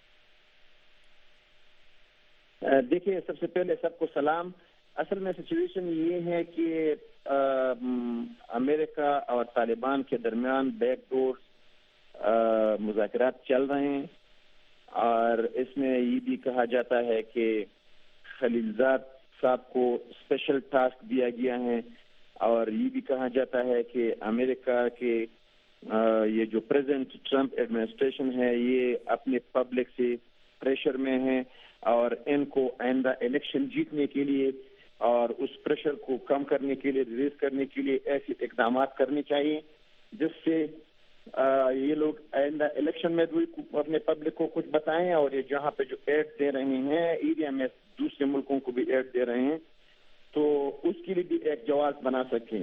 دیکھیے, سب سے پہلے سب کو سلام. اصل میں سچویشن یہ ہے کہ امریکہ اور طالبان کے درمیان بیک ڈور مذاکرات چل رہے ہیں, اور اس میں یہ بھی کہا جاتا ہے کہ خلیلزاد صاحب کو اسپیشل ٹاسک دیا گیا ہے, اور یہ بھی کہا جاتا ہے کہ امریکہ کے یہ جو پریزیڈنٹ ٹرمپ ایڈمنسٹریشن ہے یہ اپنے پبلک سے پریشر میں ہے, اور ان کو آئندہ الیکشن جیتنے کے لیے اور اس پریشر کو کم کرنے کے لیے, ریلیز کرنے کے لیے ایسے اقدامات کرنے چاہیے جس سے یہ لوگ آئندہ الیکشن میں بھی اپنے پبلک کو کچھ بتائیں, اور یہ جہاں پہ جو ایڈ دے رہے ہیں ایریا میں دوسرے ملکوں کو بھی ایڈ دے رہے ہیں تو اس کے لیے بھی ایک جواز بنا سکیں.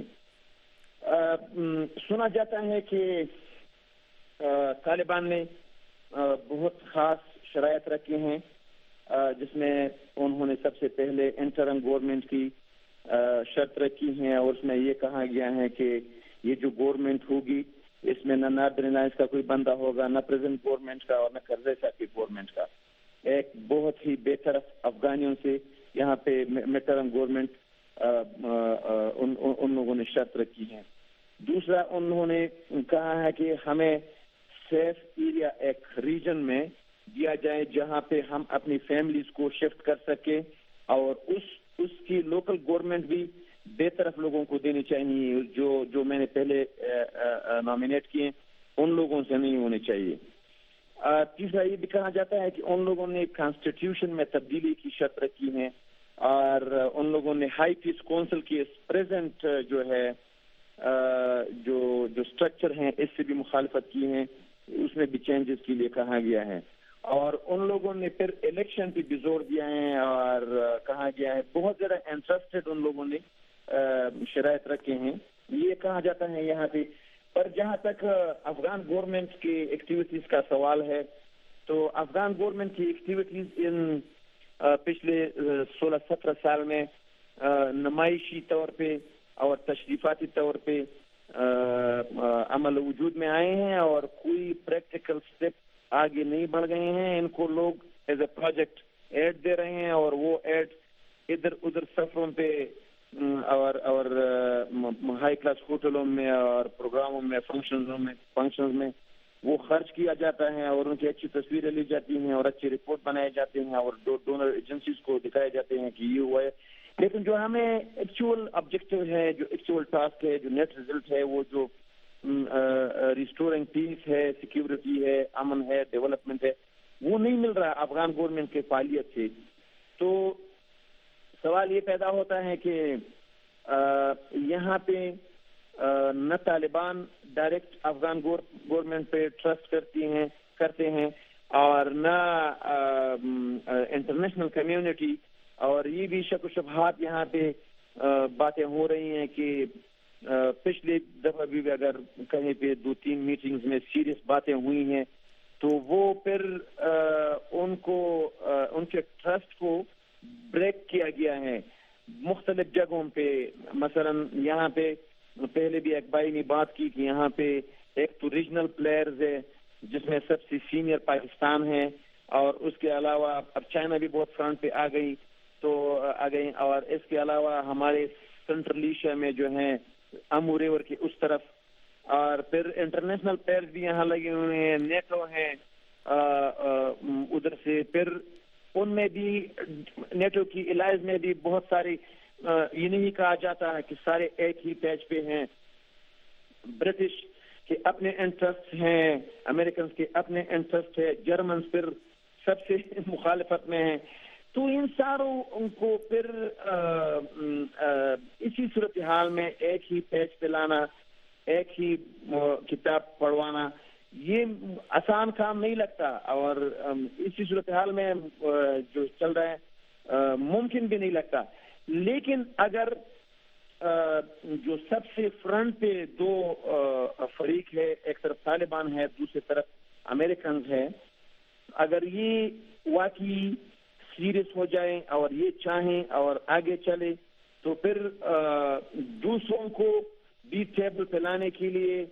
سنا جاتا ہے کہ طالبان نے بہت خاص شرائط رکھے ہیں جس میں انہوں نے سب سے پہلے انٹرم گورنمنٹ کی شرط رکھی ہیں, اور اس میں یہ کہا گیا ہے کہ یہ جو گورنمنٹ ہوگی اس میں نہ ناردرن الائنس کا کوئی بندہ ہوگا, نہ پریزنٹ گورنمنٹ کا اور نہ کرزئی صاحب کی گورنمنٹ کا. ایک بہت ہی بے طرف افغانیوں سے یہاں پہ میٹرم گورنمنٹ ان, ان لوگوں نے شرط رکھی ہے. دوسرا انہوں نے کہا ہے کہ ہمیں سیف ایریا ایک ریجن میں دیا جائے جہاں پہ ہم اپنی فیملیز کو شفٹ کر سکیں, اور اس اس کی لوکل گورنمنٹ بھی بے طرف لوگوں کو دینی چاہیے. جو جو میں نے پہلے نامینیٹ کیے ان لوگوں سے نہیں ہونے چاہیے. تیسرا یہ بھی کہا جاتا ہے کہ ان لوگوں نے کانسٹیٹیوشن میں تبدیلی کی شرط رکھی ہے, اور ان لوگوں نے ہائی پیس کونسل کی پریزنٹ جو ہے جو جو اسٹرکچر ہیں اس سے بھی مخالفت کی ہے, اس میں بھی چینجز کے لیے کہا گیا ہے. اور ان لوگوں نے پھر الیکشن پہ بھی زور دیا ہے, اور کہا گیا ہے بہت زیادہ انٹرسٹڈ ان لوگوں نے شرائط رکھے ہیں, یہ کہا جاتا ہے یہاں پہ. پر جہاں تک افغان گورنمنٹ کی ایکٹیویٹیز کا سوال ہے, تو افغان گورنمنٹ کی ایکٹیویٹیز ان پچھلے سولہ سترہ سال میں نمائشی طور پہ اور تشریفاتی طور پہ عمل وجود میں آئے ہیں اور کوئی پریکٹیکل سٹیپ آگے نہیں بڑھ گئے ہیں. ان کو لوگ ایز اے پروجیکٹ ایڈ دے رہے ہیں اور وہ ایڈ ادھر ادھر سفروں پہ اور اور ہائی کلاس ہوٹلوں میں اور پروگراموں میں فنکشنوں میں فنکشنز میں وہ خرچ کیا جاتا ہے اور ان کی اچھی تصویریں لی جاتی ہیں اور اچھی رپورٹ بنائے جاتے ہیں اور ڈونر ایجنسیز کو دکھائے جاتے ہیں کہ یہ ہوا ہے. لیکن جو ہمیں ایکچوئل آبجیکٹو ہے, جو ایکچوئل ٹاسک ہے, جو نیٹ ریزلٹ ہے, وہ جو ریسٹورنگ پیس ہے, سیکیورٹی ہے, امن ہے, ڈیولپمنٹ ہے, وہ نہیں مل رہا افغان گورنمنٹ کے فعالیت سے. تو سوال یہ پیدا ہوتا ہے کہ یہاں پہ نہ طالبان ڈائریکٹ افغان گورنمنٹ پہ ٹرسٹ کرتی ہیں کرتے ہیں اور نہ انٹرنیشنل کمیونٹی, اور یہ بھی شک و شبہات یہاں پہ باتیں ہو رہی ہیں کہ پچھلے دفعہ بھی اگر کہیں پہ دو تین میٹنگز میں سیریس باتیں ہوئی ہیں تو وہ پھر ان کو ان کے ٹرسٹ کو بریک کیا گیا ہے مختلف جگہوں پہ. مثلا یہاں پہ پہلے بھی ایک بھائی نے بات کی کہ یہاں پہ ایک تو ریجنل پلیئرز ہے جس میں سب سے سینئر پاکستان ہے, اور اس کے علاوہ اب چائنا بھی بہت فرنٹ پہ آ گئی تو آ گئی اور اس کے علاوہ ہمارے سینٹرل ایشیا میں جو ہیں امو ریور کی اس طرف, اور پھر انٹرنیشنل پلیئرز بھی یہاں لگے ہوئے ہیں, نیٹو ہیں ادھر سے. پھر ان میں بھی نیٹو کی الائز میں بھی بہت ساری, یہ نہیں کہا جاتا ہے کہ سارے ایک ہی پیج پہ ہیں. برٹش کے اپنے انٹرسٹ ہیں, امریکنز کے اپنے انٹرسٹ ہے, جرمنز پھر سب سے مخالفت میں ہیں. تو ان ساروں ان کو پھر اسی صورتحال میں ایک ہی پیج پہ لانا, ایک ہی کتاب پڑھوانا, یہ آسان کام نہیں لگتا, اور اسی صورتحال میں جو چل رہا ہے ممکن بھی نہیں لگتا. لیکن اگر جو سب سے فرنٹ پہ دو فریق ہے, ایک طرف طالبان ہے, دوسری طرف امریکنز ہے, اگر یہ واقعی سیریس ہو جائیں اور یہ چاہیں اور آگے چلے تو پھر دوسروں کو بھی ٹیبل پہ لانے کے لیے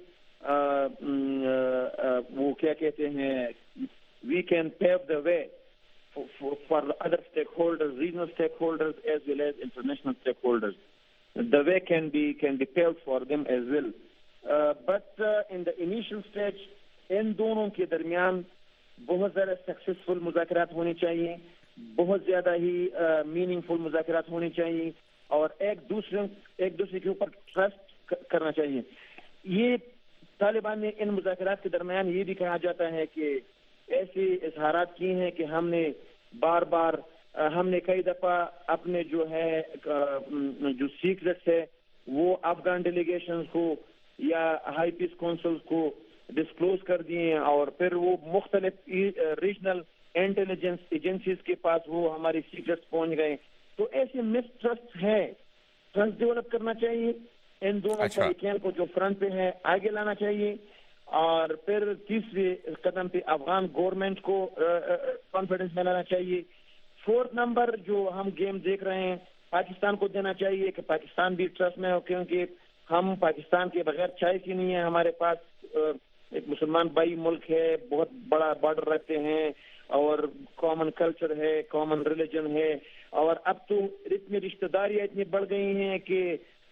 وہ کیا کہتے ہیں, وی کین پیو دا وے for other stakeholders, regional stakeholders as well as international stakeholders. The way can be can be paved for them as well. Uh, but uh, in the initial stage, ان دونوں کے درمیان بہت زیادہ سکسیسفل مذاکرات ہونے چاہیے, بہت زیادہ ہی میننگ فل مذاکرات ہونے چاہیے, اور ایک دوسرے ایک دوسرے کے اوپر ٹرسٹ کرنا چاہیے. یہ طالبان نے ان مذاکرات کے درمیان یہ بھی کہا جاتا ہے کہ ایسے اظہارات کیے ہیں کہ ہم نے بار بار ہم نے کئی دفعہ اپنے جو ہے جو سیکرٹس ہے وہ افغان ڈیلیگیشنز کو یا ہائی پیس کونسلز کو ڈسکلوز کر دیے ہیں, اور پھر وہ مختلف ریجنل انٹیلیجنس ایجنسیز کے پاس وہ ہماری سیکرٹس پہنچ گئے. تو ایسے مسٹرسٹ ہے, ٹرسٹ ڈیولپ کرنا چاہیے, ان دونوں فریقین کو جو فرنٹ پہ ہے آگے لانا چاہیے, اور پھر تیسرے قدم پہ افغان گورنمنٹ کو کانفیڈنس میں لانا چاہیے. فورتھ نمبر جو ہم گیم دیکھ رہے ہیں پاکستان کو دینا چاہیے کہ پاکستان بھی ٹرسٹ میں ہو, کیونکہ ہم پاکستان کے بغیر چائے کی نہیں ہے. ہمارے پاس ایک مسلمان بھائی ملک ہے, بہت بڑا بارڈر رکھتے ہیں, اور کامن کلچر ہے, کامن ریلیجن ہے, اور اب تو اتنی رشتہ داریاں اتنی بڑھ گئی ہیں کہ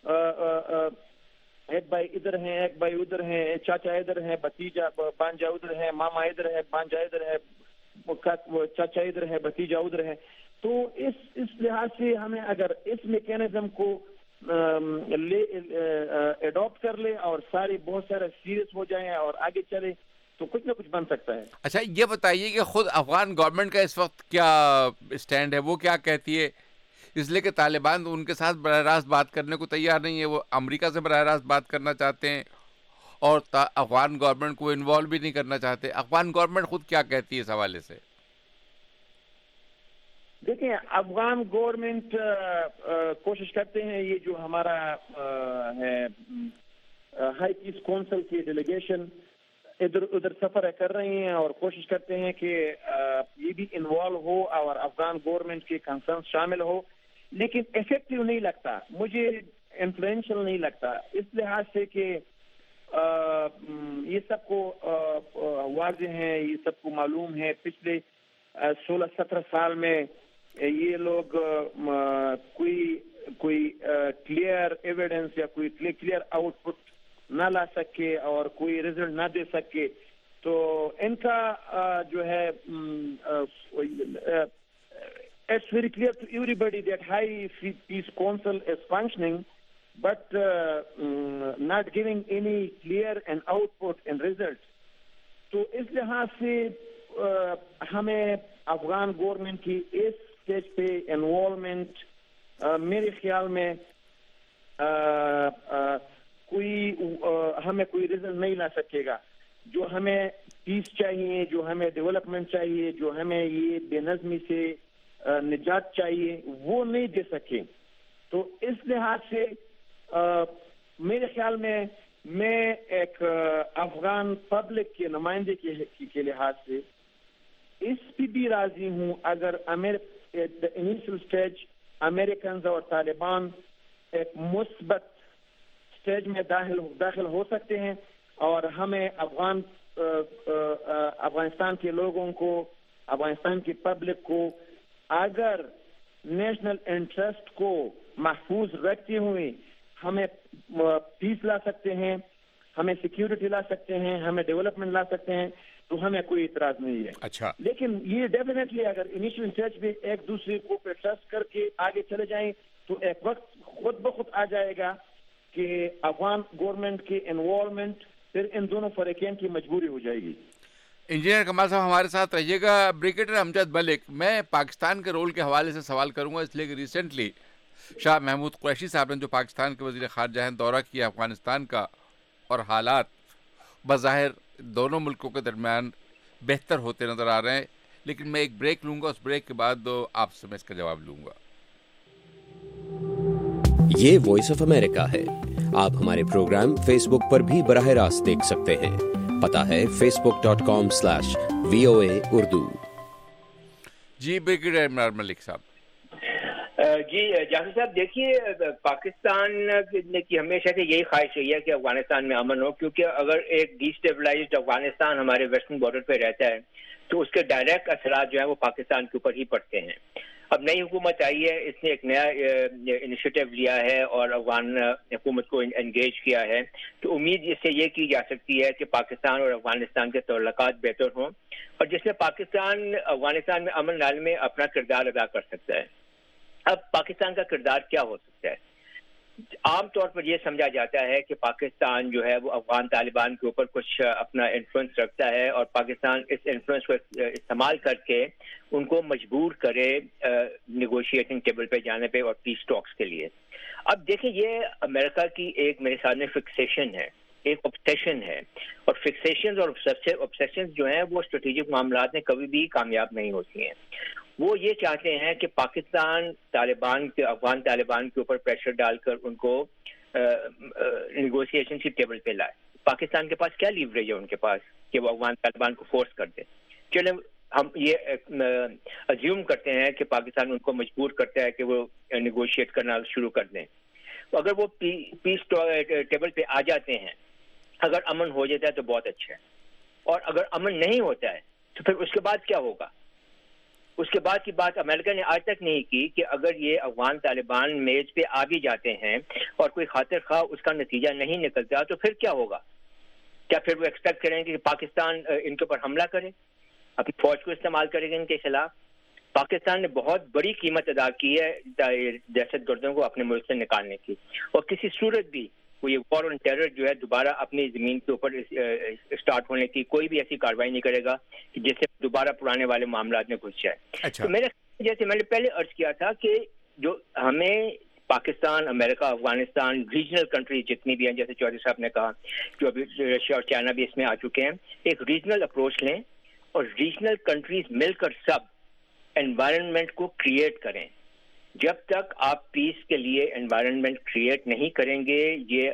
ایک بھائی ادھر ہیں, ایک بھائی ادھر ہیں, چاچا ادھر ہے, بھتیجا بانجا ادھر ہے, ماما ادھر ہے, بانجا ادھر ہے, چاچا ادھر ہے, بھتیجا ادھر ہے. تو اس اس لحاظ سے ہمیں اگر اس میکینزم کو لے اڈاپٹ کر لے اور سارے بہت سارے سیریس ہو جائیں اور آگے چلے تو کچھ نہ کچھ بن سکتا ہے. اچھا یہ بتائیے کہ خود افغان گورنمنٹ کا اس وقت کیا اسٹینڈ ہے, وہ کیا کہتی ہے؟ اس لیے کہ طالبان ان کے ساتھ براہ راست بات کرنے کو تیار نہیں ہے, وہ امریکہ سے براہ راست بات کرنا چاہتے ہیں اور افغان گورنمنٹ کو انوالو بھی نہیں کرنا چاہتے. افغان گورنمنٹ خود کیا کہتی ہے اس حوالے سے؟ دیکھیں, افغان گورنمنٹ کوشش کرتے ہیں, یہ جو ہمارا ہے ہائی پیس کونسل کی ڈیلیگیشن ادھر ادھر سفر کر رہے ہیں اور کوشش کرتے ہیں کہ یہ بھی انوالو ہو اور افغان گورنمنٹ کے کنسرن شامل ہو, لیکن افیکٹو نہیں لگتا, مجھے انفلوئنشل نہیں لگتا, اس لحاظ سے کہ یہ سب کو واضح ہے, یہ سب کو معلوم ہے پچھلے سولہ سترہ سال میں یہ لوگ کوئی کوئی کلیئر ایویڈنس یا کوئی کلیئر آؤٹ پٹ نہ لا سکے اور کوئی رزلٹ نہ دے سکے, تو ان کا جو ہے it's very clear to everybody that high peace council is functioning but uh, um, not giving any clear and output and result. تو اس لحاظ سے uh, ہمیں افغان گورنمنٹ کی اس اسٹیج پہ انوالومنٹ uh, میرے خیال میں uh, uh, کوئی uh, ہمیں کوئی رزلٹ نہیں لا سکے گا. جو ہمیں پیس چاہیے, جو ہمیں ڈیولپمنٹ چاہیے, جو ہمیں یہ بے نظمی سے uh, نجات چاہیے, وہ نہیں دے سکے. تو اس لحاظ سے Uh, میرے خیال میں میں ایک uh, افغان پبلک کے نمائندے کے, کے لحاظ سے اس پہ بھی راضی ہوں اگر انیشل اسٹیج امریکنز اور طالبان ایک مثبت اسٹیج میں داخل داخل ہو سکتے ہیں اور ہمیں افغان uh, uh, افغانستان کے لوگوں کو, افغانستان کی پبلک کو اگر نیشنل انٹرسٹ کو محفوظ رکھتے ہوئے ہمیں پیس لا سکتے ہیں, ہمیں سیکیورٹی لا سکتے ہیں, ہمیں ڈیولپمنٹ لا سکتے ہیں, تو ہمیں کوئی اعتراض نہیں ہے. اچھا, لیکن یہ ڈیفینیٹلی اگر انیشل اسٹیج میں ایک دوسرے کو پہ ٹرسٹ کر کے آگے چلے جائیں تو ایک وقت خود بخود آ جائے گا کہ افغان گورنمنٹ کی انوالومنٹ پھر ان دونوں فریقین کی مجبوری ہو جائے گی. انجینئر کمال صاحب ہمارے ساتھ رہیے گا. بریگیڈیئر امجد ملک, میں پاکستان کے رول کے حوالے سے سوال کروں گا, اس لیے کہ ریسنٹلی شاہ محمود قریشی صاحب نے جو پاکستان کے وزیر خارجہ ہیں دورہ کیا افغانستان کا, اور حالات بظاہر دونوں ملکوں کے درمیان بہتر ہوتے نظر آ رہے ہیں, لیکن میں ایک بریک لوں گا, اس بریک کے بعد آپ سے میں اس کا جواب لوں گا. یہ وائس آف امریکہ ہے. آپ ہمارے پروگرام فیس بک پر بھی براہ راست دیکھ سکتے ہیں. پتہ ہے Facebook dot com slash V O A Urdu. جی بریگیڈیئر ملک صاحب. جی جعفر صاحب, دیکھیے پاکستان کی ہمیشہ سے یہی خواہش رہی ہے کہ افغانستان میں امن ہو, کیونکہ اگر ایک ڈی اسٹیبلائزڈ افغانستان ہمارے ویسٹرن بارڈر پہ رہتا ہے تو اس کے ڈائریکٹ اثرات جو ہیں وہ پاکستان کے اوپر ہی پڑتے ہیں. اب نئی حکومت آئی ہے, اس نے ایک نیا انیشیٹو لیا ہے اور افغان حکومت کو انگیج کیا ہے, تو امید اس سے یہ کی جا سکتی ہے کہ پاکستان اور افغانستان کے تعلقات بہتر ہوں, اور جس میں پاکستان افغانستان میں امن لانے میں اپنا کردار ادا کر سکتا ہے. اب پاکستان کا کردار کیا ہو سکتا ہے؟ عام طور پر یہ سمجھا جاتا ہے کہ پاکستان جو ہے وہ افغان طالبان کے اوپر کچھ اپنا انفلوئنس رکھتا ہے اور پاکستان اس انفلوئنس کو استعمال کر کے ان کو مجبور کرے نیگوشیٹنگ ٹیبل پہ جانے پہ اور پیس ٹاکس کے لیے. اب دیکھیں, یہ امریکہ کی ایک میرے سامنے فکسیشن ہے, ایک obsession ہے, اور فکسیشنز اور obsessions جو ہیں وہ اسٹریٹجک معاملات میں کبھی بھی کامیاب نہیں ہوتی ہیں. وہ یہ چاہتے ہیں کہ پاکستان طالبان کے افغان طالبان کے اوپر پریشر ڈال کر ان کو نیگوشیشن کی ٹیبل پہ لائے. پاکستان کے پاس کیا لیوریج ہے ان کے پاس کہ وہ افغان طالبان کو فورس کر دے؟ چلیں ہم یہ ازیوم کرتے ہیں کہ پاکستان ان کو مجبور کرتا ہے کہ وہ نیگوشیٹ کرنا شروع کر دیں. اگر وہ پیس ٹیبل پہ آ جاتے ہیں, اگر امن ہو جاتا ہے تو بہت اچھا ہے, اور اگر امن نہیں ہوتا ہے تو پھر اس کے بعد کیا ہوگا؟ اس کے بعد کی بات امریکہ نے آج تک نہیں کی کہ اگر یہ افغان طالبان میز پہ آ بھی جاتے ہیں اور کوئی خاطر خواہ اس کا نتیجہ نہیں نکلتا تو پھر کیا ہوگا؟ کیا پھر وہ ایکسپیکٹ کریں کہ پاکستان ان کے اوپر حملہ کرے, اپنی فوج کو استعمال کرے گا ان کے خلاف؟ پاکستان نے بہت بڑی قیمت ادا کی ہے دہشت گردوں کو اپنے ملک سے نکالنے کی, اور کسی صورت بھی وہ یہ وار آن ٹیرر جو ہے دوبارہ اپنی زمین کے اوپر اسٹارٹ ہونے کی کوئی بھی ایسی کارروائی نہیں کرے گا کہ جس سے دوبارہ پرانے والے معاملات میں گھس جائے. اچھا. تو میرے جیسے میں نے پہلے عرض کیا تھا کہ جو ہمیں پاکستان, امریکہ, افغانستان, ریجنل کنٹریز جتنی بھی ہیں, جیسے چودھری صاحب نے کہا جو ابھی رشیا اور چائنا بھی اس میں آ چکے ہیں, ایک ریجنل اپروچ لیں اور ریجنل کنٹریز مل کر سب انوائرمنٹ کو کریٹ کریں. جب تک آپ پیس کے لیے انوائرمنٹ کریٹ نہیں کریں گے, یہ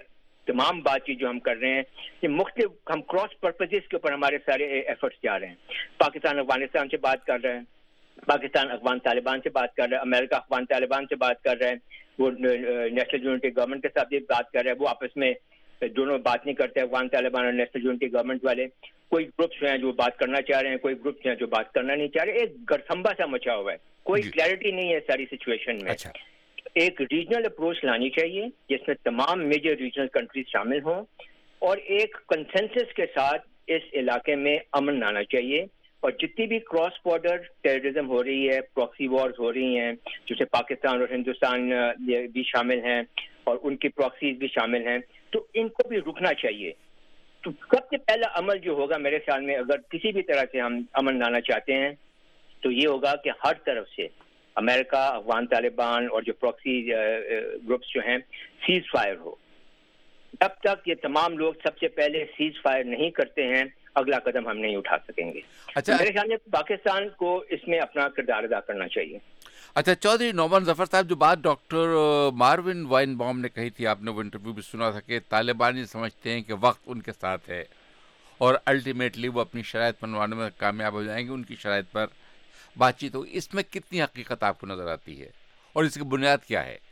تمام بات چیت جو ہم کر رہے ہیں یہ مختلف ہم کراس پرپزز کے اوپر ہمارے سارے ایفرٹس جا رہے ہیں. پاکستان افغانستان سے بات کر رہے ہیں, پاکستان افغان طالبان سے بات کر رہا ہے, امریکہ افغان طالبان سے بات کر رہے ہیں, وہ نیشنل یونٹی گورنمنٹ کے ساتھ بھی بات کر رہے ہیں, وہ آپس میں دونوں بات نہیں کرتے افغان طالبان اور نیشنل یونٹی گورنمنٹ والے. کوئی گروپس ہیں جو بات کرنا چاہ رہے ہیں, کوئی گروپس ہیں جو بات کرنا نہیں چاہ رہے. ایک گرسمبا سا مچا ہوا ہے, کوئی کلیئرٹی نہیں ہے ساری سچویشن میں. ایک ریجنل اپروچ لانی چاہیے جس میں تمام میجر ریجنل کنٹریز شامل ہوں, اور ایک کنسنسس کے ساتھ اس علاقے میں امن لانا چاہیے. اور جتنی بھی کراس بارڈر ٹیررزم ہو رہی ہے, پراکسی وارز ہو رہی ہیں جسے پاکستان اور ہندوستان بھی شامل ہیں اور ان کی پراکسیز بھی شامل ہیں, تو ان کو بھی رکنا چاہیے. تو سب سے پہلا عمل جو ہوگا میرے خیال میں, اگر کسی بھی طرح سے ہم امن لانا چاہتے ہیں, تو یہ ہوگا کہ ہر طرف سے امریکہ, افغان طالبان اور جو پراکسی گروپس جو ہیں سیز فائر ہو. جب تک یہ تمام لوگ سب سے پہلے سیز فائر نہیں کرتے ہیں, اگلا قدم ہم نہیں اٹھا سکیں گے. اچھا, میرے خیال میں پاکستان کو اس میں اپنا کردار ادا کرنا چاہیے. اچھا چودھری نعمان ظفر صاحب, جو بات ڈاکٹر ماروین وائن بام نے کہی تھی, آپ نے وہ انٹرویو بھی سنا تھا کہ طالبان سمجھتے ہیں کہ وقت ان کے ساتھ ہے اور الٹیمیٹلی وہ اپنی شرائط بنوانے میں کامیاب ہو جائیں گے, ان کی شرائط پر بات چیت ہو. اس میں کتنی حقیقت آپ کو نظر آتی ہے اور اس کی بنیاد کیا ہے؟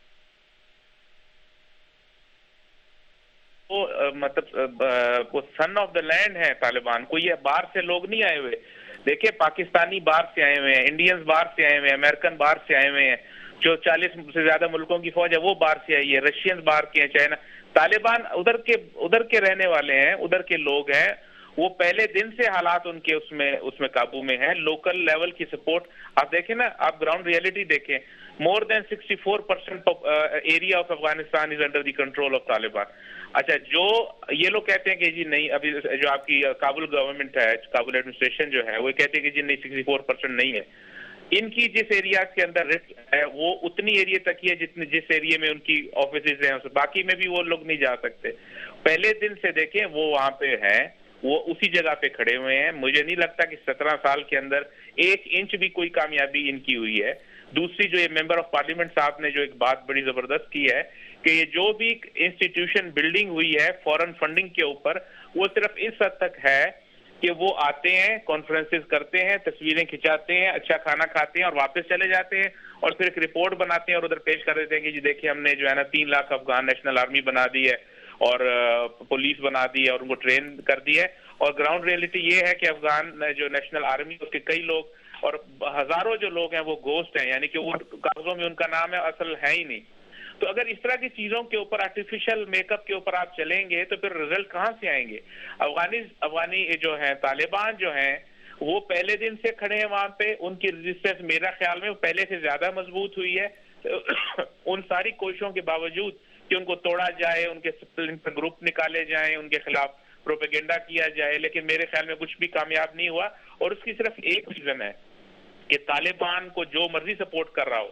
وہ مطلب وہ سن آف دا لینڈ ہے طالبان, کوئی یہ باہر سے لوگ نہیں آئے ہوئے. دیکھیں پاکستانی باہر سے آئے ہوئے ہیں, انڈینز باہر سے آئے ہوئے ہیں, امریکن باہر سے آئے ہوئے ہیں, جو چالیس سے زیادہ ملکوں کی فوج ہے وہ باہر سے آئی ہے, رشینز باہر کے ہیں, چائنا. طالبان ادھر کے ادھر کے رہنے والے ہیں, ادھر کے لوگ ہیں. وہ پہلے دن سے حالات ان کے اس میں اس میں قابو میں ہیں. لوکل لیول کی سپورٹ آپ دیکھیں نا, آپ گراؤنڈ ریئلٹی دیکھیں, more than sixty four percent area of Afghanistan is under the control of Taliban. اچھا, جو یہ لوگ کہتے ہیں کہ جی نہیں, ابھی جو آپ کی کابل گورنمنٹ ہے, کابل ایڈمنسٹریشن جو ہے, وہ کہتے ہیں کہ جی نہیں سکسٹی فور پرسینٹ نہیں ہے. ان کی جس ایریا کے اندر رسک ہے وہ اتنی ایریا تک ہی ہے جتنے جس ایریا میں ان کی آفیسز ہیں, باقی میں بھی وہ لوگ نہیں جا سکتے. پہلے دن سے دیکھیں وہ وہاں پہ ہیں, وہ اسی جگہ پہ کھڑے ہوئے ہیں. مجھے نہیں لگتا کہ سترہ سال کے اندر ایک انچ بھی کوئی کامیابی ان کی ہوئی ہے. دوسری جو یہ ممبر آف پارلیمنٹ صاحب نے جو ایک بات بڑی زبردست کی ہے کہ یہ جو بھی انسٹیٹیوشن بلڈنگ ہوئی ہے فورن فنڈنگ کے اوپر, وہ صرف اس حد تک ہے کہ وہ آتے ہیں, کانفرنسز کرتے ہیں, تصویریں کھنچاتے ہیں, اچھا کھانا کھاتے ہیں اور واپس چلے جاتے ہیں, اور پھر ایک رپورٹ بناتے ہیں اور ادھر پیش کر دیتے ہیں کہ جی دیکھیں ہم نے جو ہے نا تین لاکھ افغان نیشنل آرمی بنا دی ہے اور پولیس بنا دی ہے اور ان کو ٹرین کر دی ہے. اور گراؤنڈ ریئلٹی یہ ہے کہ افغان جو نیشنل آرمی اس کے کئی لوگ اور ہزاروں جو لوگ ہیں وہ گوسٹ ہیں, یعنی کہ وہ کاغذوں میں ان کا نام ہے, اصل ہے ہی نہیں. تو اگر اس طرح کی چیزوں کے اوپر آرٹیفیشل میک اپ کے اوپر آپ چلیں گے تو پھر رزلٹ کہاں سے آئیں گے؟ افغانی افغانی جو ہیں طالبان جو ہیں وہ پہلے دن سے کھڑے ہیں وہاں پہ, ان کی ریزسٹنس میرا خیال میں پہلے سے زیادہ مضبوط ہوئی ہے. ان ساری کوششوں کے باوجود کہ ان کو توڑا جائے, ان کے گروپ نکالے جائیں, ان کے خلاف پروپیگنڈا کیا جائے, لیکن میرے خیال میں کچھ بھی کامیاب نہیں ہوا. اور اس کی صرف ایک ریزن ہے کہ طالبان کو جو مرضی سپورٹ کر رہا ہو,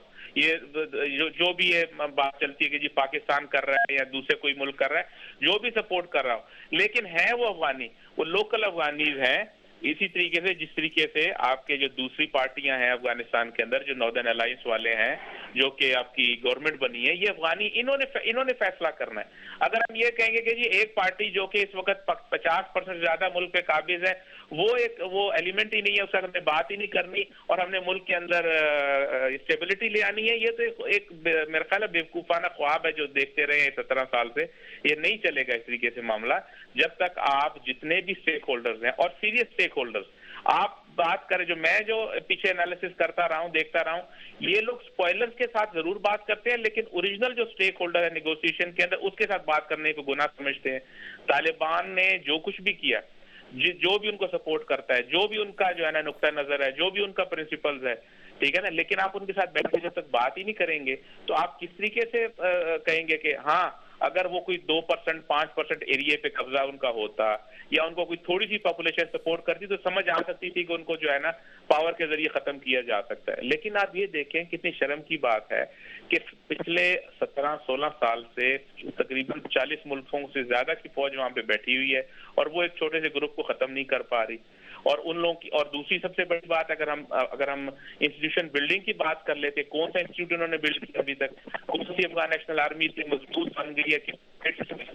یہ جو بھی یہ بات چلتی ہے کہ جی پاکستان کر رہا ہے یا دوسرے کوئی ملک کر رہا ہے, جو بھی سپورٹ کر رہا ہو, لیکن ہیں وہ افغانی, وہ لوکل افغانیز ہیں. اسی طریقے سے جس طریقے سے آپ کے جو دوسری پارٹیاں ہیں افغانستان کے اندر جو ناردرن الائنس والے ہیں, جو کہ آپ کی گورنمنٹ بنی ہے, یہ افغانی انہوں نے انہوں نے فیصلہ کرنا ہے. اگر ہم یہ کہیں گے کہ جی ایک پارٹی جو کہ اس وقت پچاس پرسینٹ زیادہ ملک پہ قابض ہے, وہ ایک وہ ایلیمنٹ ہی نہیں ہے, اس کا ہم نے بات ہی نہیں کرنی اور ہم نے ملک کے اندر اسٹیبلٹی لے آنی ہے, یہ تو ایک میرا خیال ہے بیوقوفانہ خواب ہے جو دیکھتے رہے ہیں سترہ سال سے. یہ نہیں چلے گا اس طریقے سے معاملہ جب تک آپ جتنے بھی اسٹیک ہولڈرز ہیں, اور سیریس اسٹیک ہولڈرز آپ بات کریں, جو میں جو پیچھے انالیسس کرتا رہا ہوں, دیکھتا رہا ہوں, یہ لوگ اسپوائلرز کے ساتھ ضرور بات کرتے ہیں, لیکن اوریجنل جو اسٹیک ہولڈر ہے نیگوسیشن کے اندر, اس کے ساتھ بات کرنے کو گناہ سمجھتے ہیں. طالبان نے جو کچھ بھی کیا, جو بھی ان کو سپورٹ کرتا ہے, جو بھی ان کا جو ہے نا نقطہ نظر ہے, جو بھی ان کا پرنسپلز ہے, ٹھیک ہے نا, لیکن آپ ان کے ساتھ بیٹھ کے جب تک بات ہی نہیں کریں گے تو آپ کس طریقے سے کہیں گے کہ ہاں اگر وہ کوئی دو پرسینٹ پانچ پرسینٹ ایریا پہ قبضہ ان کا ہوتا یا ان کو کوئی تھوڑی سی پاپولیشن سپورٹ کرتی تو سمجھ آ سکتی تھی کہ ان کو جو ہے نا پاور کے ذریعے ختم کیا جا سکتا ہے. لیکن آپ یہ دیکھیں کتنی شرم کی بات ہے کہ پچھلے سترہ سولہ سال سے تقریباً چالیس ملکوں سے زیادہ کی فوج وہاں پہ بیٹھی ہوئی ہے اور وہ ایک چھوٹے سے گروپ کو ختم نہیں کر پا رہی. اور ان لوگوں کی, اور دوسری سب سے بڑی بات, اگر ہم اگر ہم انسٹیٹیوشن بلڈنگ کی بات کر لیتے, کون سا انسٹیٹیوٹ انہوں نے بلڈ کیا ابھی تک؟ کون سی افغان نیشنل آرمی اتنی مضبوط بن گئی ہے کہ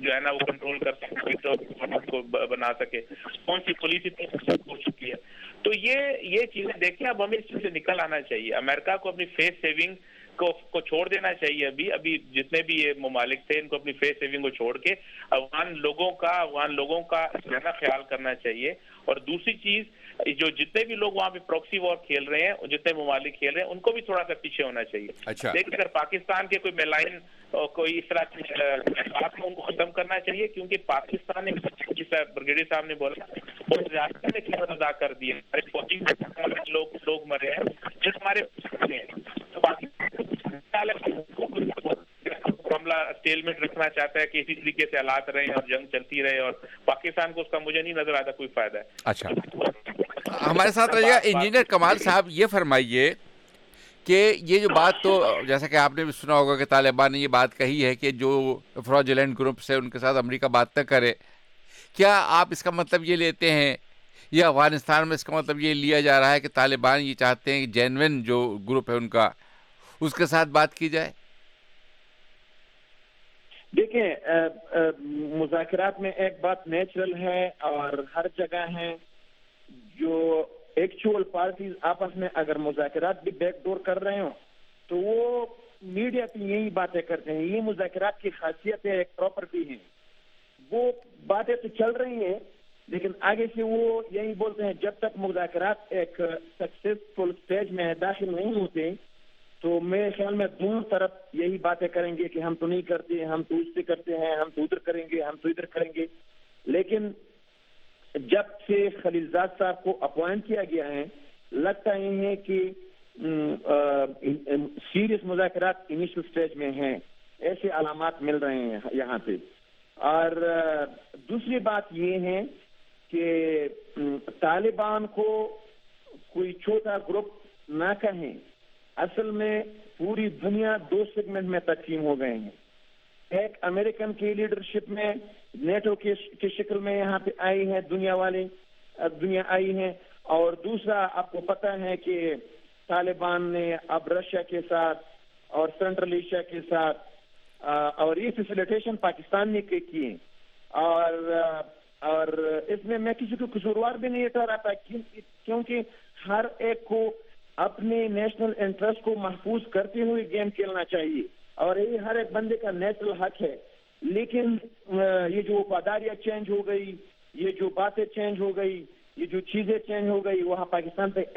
जो है ना वो कंट्रोल कर सके, तो को बना सके, कौन सी पुलिस इतनी सख्त हो चुकी है। तो ये ये चीजें देखिए, अब हमें इस चीज से निकल आना चाहिए। अमेरिका को अपनी फेस सेविंग को को छोड़ देना चाहिए। अभी अभी जितने भी ये ममालिक थे इनको अपनी फेस सेविंग को छोड़ के अफगान लोगों का अफगान लोगों का रहना ख्याल करना चाहिए। और दूसरी चीज, जो जितने भी लोग वहाँ पे प्रॉक्सी वॉर खेल रहे हैं, जितने ममालिक खेल रहे हैं, उनको भी थोड़ा सा पीछे होना चाहिए। अच्छा। लेकिन अगर पाकिस्तान के कोई मेलाइन कोई इस तरह की बात उनको खत्म करना चाहिए, क्योंकि पाकिस्तान ने, जिस ब्रिगेडियर साहब ने बोला, वो रियासत ने कीमत अदा कर दी है। हमारे फौजी लोग लोग मरे हैं जो हमारे मामला स्टेलमेंट रखना चाहता है कि इसी तरीके से हालात रहे और जंग चलती रहे, और पाकिस्तान को उसका मुझे नहीं नजर आता कोई फायदा है। अच्छा, हमारे साथ रहिएगा इंजीनियर कमाल साहब। ये फरमाइए कि ये जो बात, तो जैसा कि आपने भी सुना होगा कि तालिबान ने ये बात कही है कि जो फ्रॉडुलेंट ग्रुप्स है उनके साथ अमेरिका बात न करे। क्या आप इसका मतलब ये लेते हैं, या अफगानिस्तान में इसका मतलब ये लिया जा रहा है कि तालिबान ये चाहते हैं कि जेन्युइन जो ग्रुप है उनका, उसके साथ बात की जाए? देखिए, मुज़ाकरात में एक बात नेचुरल है और हर जगह है, जो एक्चुअल पार्टीज आपस में अगर मुज़ाकरात भी बैकडोर कर रहे हो तो वो मीडिया पे यही बातें करते हैं। ये मुज़ाकरात की खासियत है, एक प्रॉपर्टी है। वो बातें तो चल रही हैं, लेकिन आगे से वो यही बोलते हैं जब तक मुज़ाकरात एक सक्सेसफुल स्टेज में दाखिल नहीं होते तो मेरे ख्याल में दोनों तरफ यही बातें करेंगे कि हम तो नहीं करते, हम तो उससे करते हैं, हम तो उधर करेंगे, हम तो इधर करेंगे। लेकिन जब से खलीलजाद साहब को अपॉइंट किया गया है, लगता ही है कि सीरियस मुज़ाकरात इनिशियल स्टेज में हैं, ऐसे अलामात मिल रहे हैं यहाँ पे। और दूसरी बात ये है कि तालिबान को कोई छोटा ग्रुप ना कहें, असल में पूरी दुनिया दो सेगमेंट में तकसीम हो गए हैं। एक अमेरिकन की लीडरशिप में नेटो के की शक्ल में यहाँ पे आई है, दुनिया वाले दुनिया आई है, और दूसरा आपको पता है कि तालिबान ने अब रशिया के साथ और सेंट्रल एशिया के साथ, और ये फैसिलिटेशन पाकिस्तान ने की है। और और इसमें मैं किसी को कसूरवार भी नहीं ठहराता, क्योंकि हर एक को अपने नेशनल इंटरेस्ट को महफूज करते हुए गेम खेलना चाहिए, और ये हर एक बंदे का नेचुरल हक है। लेकिन ये जो वफादारियां चेंज हो गई, ये जो बातें चेंज हो गई, ये जो चीजें चेंज हो गई, वहाँ पाकिस्तान पे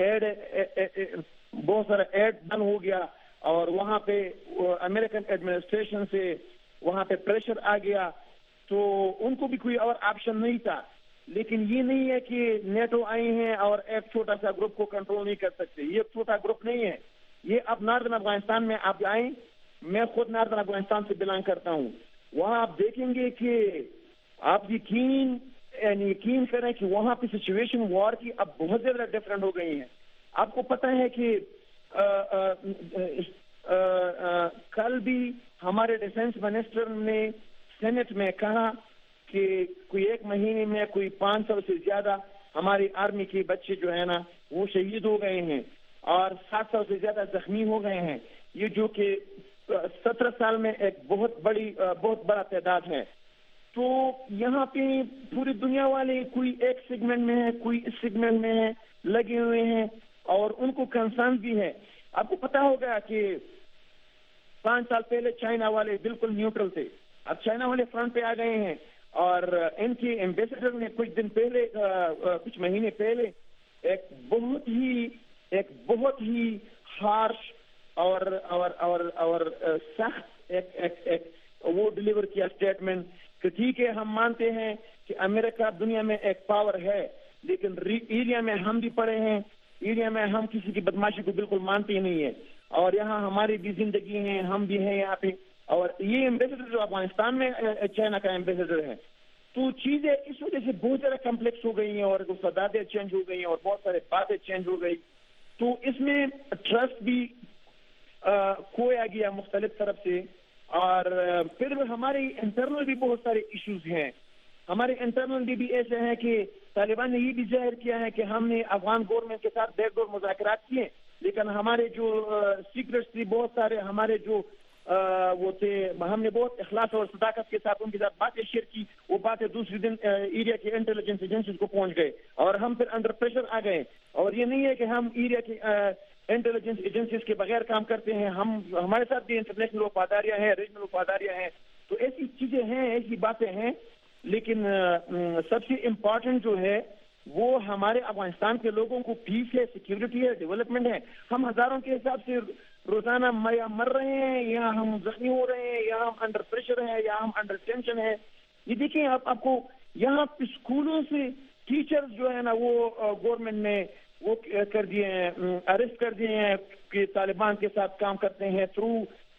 एड बहुत सारा एड बन हो गया, और वहाँ पे अमेरिकन एडमिनिस्ट्रेशन से वहाँ पे प्रेशर आ गया, तो उनको भी कोई और ऑप्शन नहीं था। लेकिन ये नहीं है कि नेटो आई हैं और एक छोटा सा ग्रुप को कंट्रोल नहीं कर सकते। ये एक छोटा ग्रुप नहीं है, ये अब नार्दर्न अफगानिस्तान में आप आए, मैं खुद नार्दर्न अफगानिस्तान से बिलोंग करता हूँ, वहाँ आप देखेंगे कि आप यकीन यानी यकीन करें कि वहाँ पे सिचुएशन वॉर की अब बहुत ज्यादा डिफरेंट हो गई है। आपको पता है कि आ, आ, आ, आ, कल भी हमारे डिफेंस मिनिस्टर ने सेनेट में कहा कि कोई एक महीने में कोई पाँच सौ से ज्यादा हमारी आर्मी के बच्चे जो है ना वो शहीद हो गए हैं, और सात सौ से ज्यादा जख्मी हो गए हैं। ये जो कि सत्रह साल में एक बहुत बड़ी बहुत बड़ा तादाद है। तो यहाँ पे पूरी दुनिया वाले कोई एक सेगमेंट में है, कोई इस सेगमेंट में है, लगे हुए हैं, और उनको कंसर्न भी है। आपको पता होगा कि पांच साल पहले चाइना वाले बिल्कुल न्यूट्रल थे, अब चाइना वाले फ्रंट पे आ गए हैं, और इनके एम्बेसडर ने कुछ दिन पहले आ, आ, कुछ महीने पहले एक बहुत ही एक बहुत ही हार्श और और और और सख्त एक एक एक वो डिलीवर किया स्टेटमेंट कि ठीक है, हम मानते हैं कि अमेरिका दुनिया में एक पावर है, लेकिन एरिया में हम भी पड़े हैं, एरिया में हम किसी की बदमाशी को बिल्कुल मानते ही नहीं है, और यहाँ हमारी भी जिंदगी है, हम भी हैं यहाँ पे। और ये एम्बेसडर जो अफगानिस्तान में चाइना का एम्बेसडर है, तो चीजें इस वजह से बहुत ज्यादा कम्प्लेक्स हो गई हैं, और सदादें चेंज हो गई हैं, और बहुत सारे बातें चेंज हो गई। तो इसमें ट्रस्ट भी खोया गया मुख्तलिफ तरफ से, और फिर हमारे इंटरनल भी बहुत सारे इश्यूज हैं। हमारे इंटरनल भी, भी ऐसे हैं कि तालिबान ने ये भी जाहिर किया है कि हमने अफगान गवर्नमेंट के साथ बैकडोर मुज़ाकरात किए, लेकिन हमारे जो सीक्रेट्स थी बहुत सारे, हमारे जो وہ تھے, ہم نے بہت اخلاص اور صداقت کے ساتھ ان کے ساتھ باتیں شیئر کی. وہ باتیں دوسرے دن ایریا کے انٹیلیجنس ایجنسیز کو پہنچ گئے اور ہم پھر انڈر پریشر آ گئے. اور یہ نہیں ہے کہ ہم ایریا کے انٹیلیجنس ایجنسیز کے بغیر کام کرتے ہیں, ہم ہمارے ساتھ بھی انٹرنیشنل وفاداریاں ہیں, ریجنل وفاداریاں ہیں. تو ایسی چیزیں ہیں, ایسی باتیں ہیں. لیکن سب سے امپورٹنٹ جو ہے وہ ہمارے افغانستان کے لوگوں کو پیس ہے, سیکیورٹی ہے, ڈیولپمنٹ ہے. ہم ہزاروں کے حساب سے روزانہ مر رہے ہیں, یا ہم زخمی ہو رہے ہیں, یا ہم انڈر پریشر ہیں, یا ہم انڈر ٹینشن ہے. یہ دیکھیں آپ آپ کو یہاں اسکولوں سے ٹیچرز جو ہے نا وہ گورنمنٹ نے وہ کر دیے ہیں, اریسٹ کر دیے ہیں کہ طالبان کے ساتھ کام کرتے ہیں through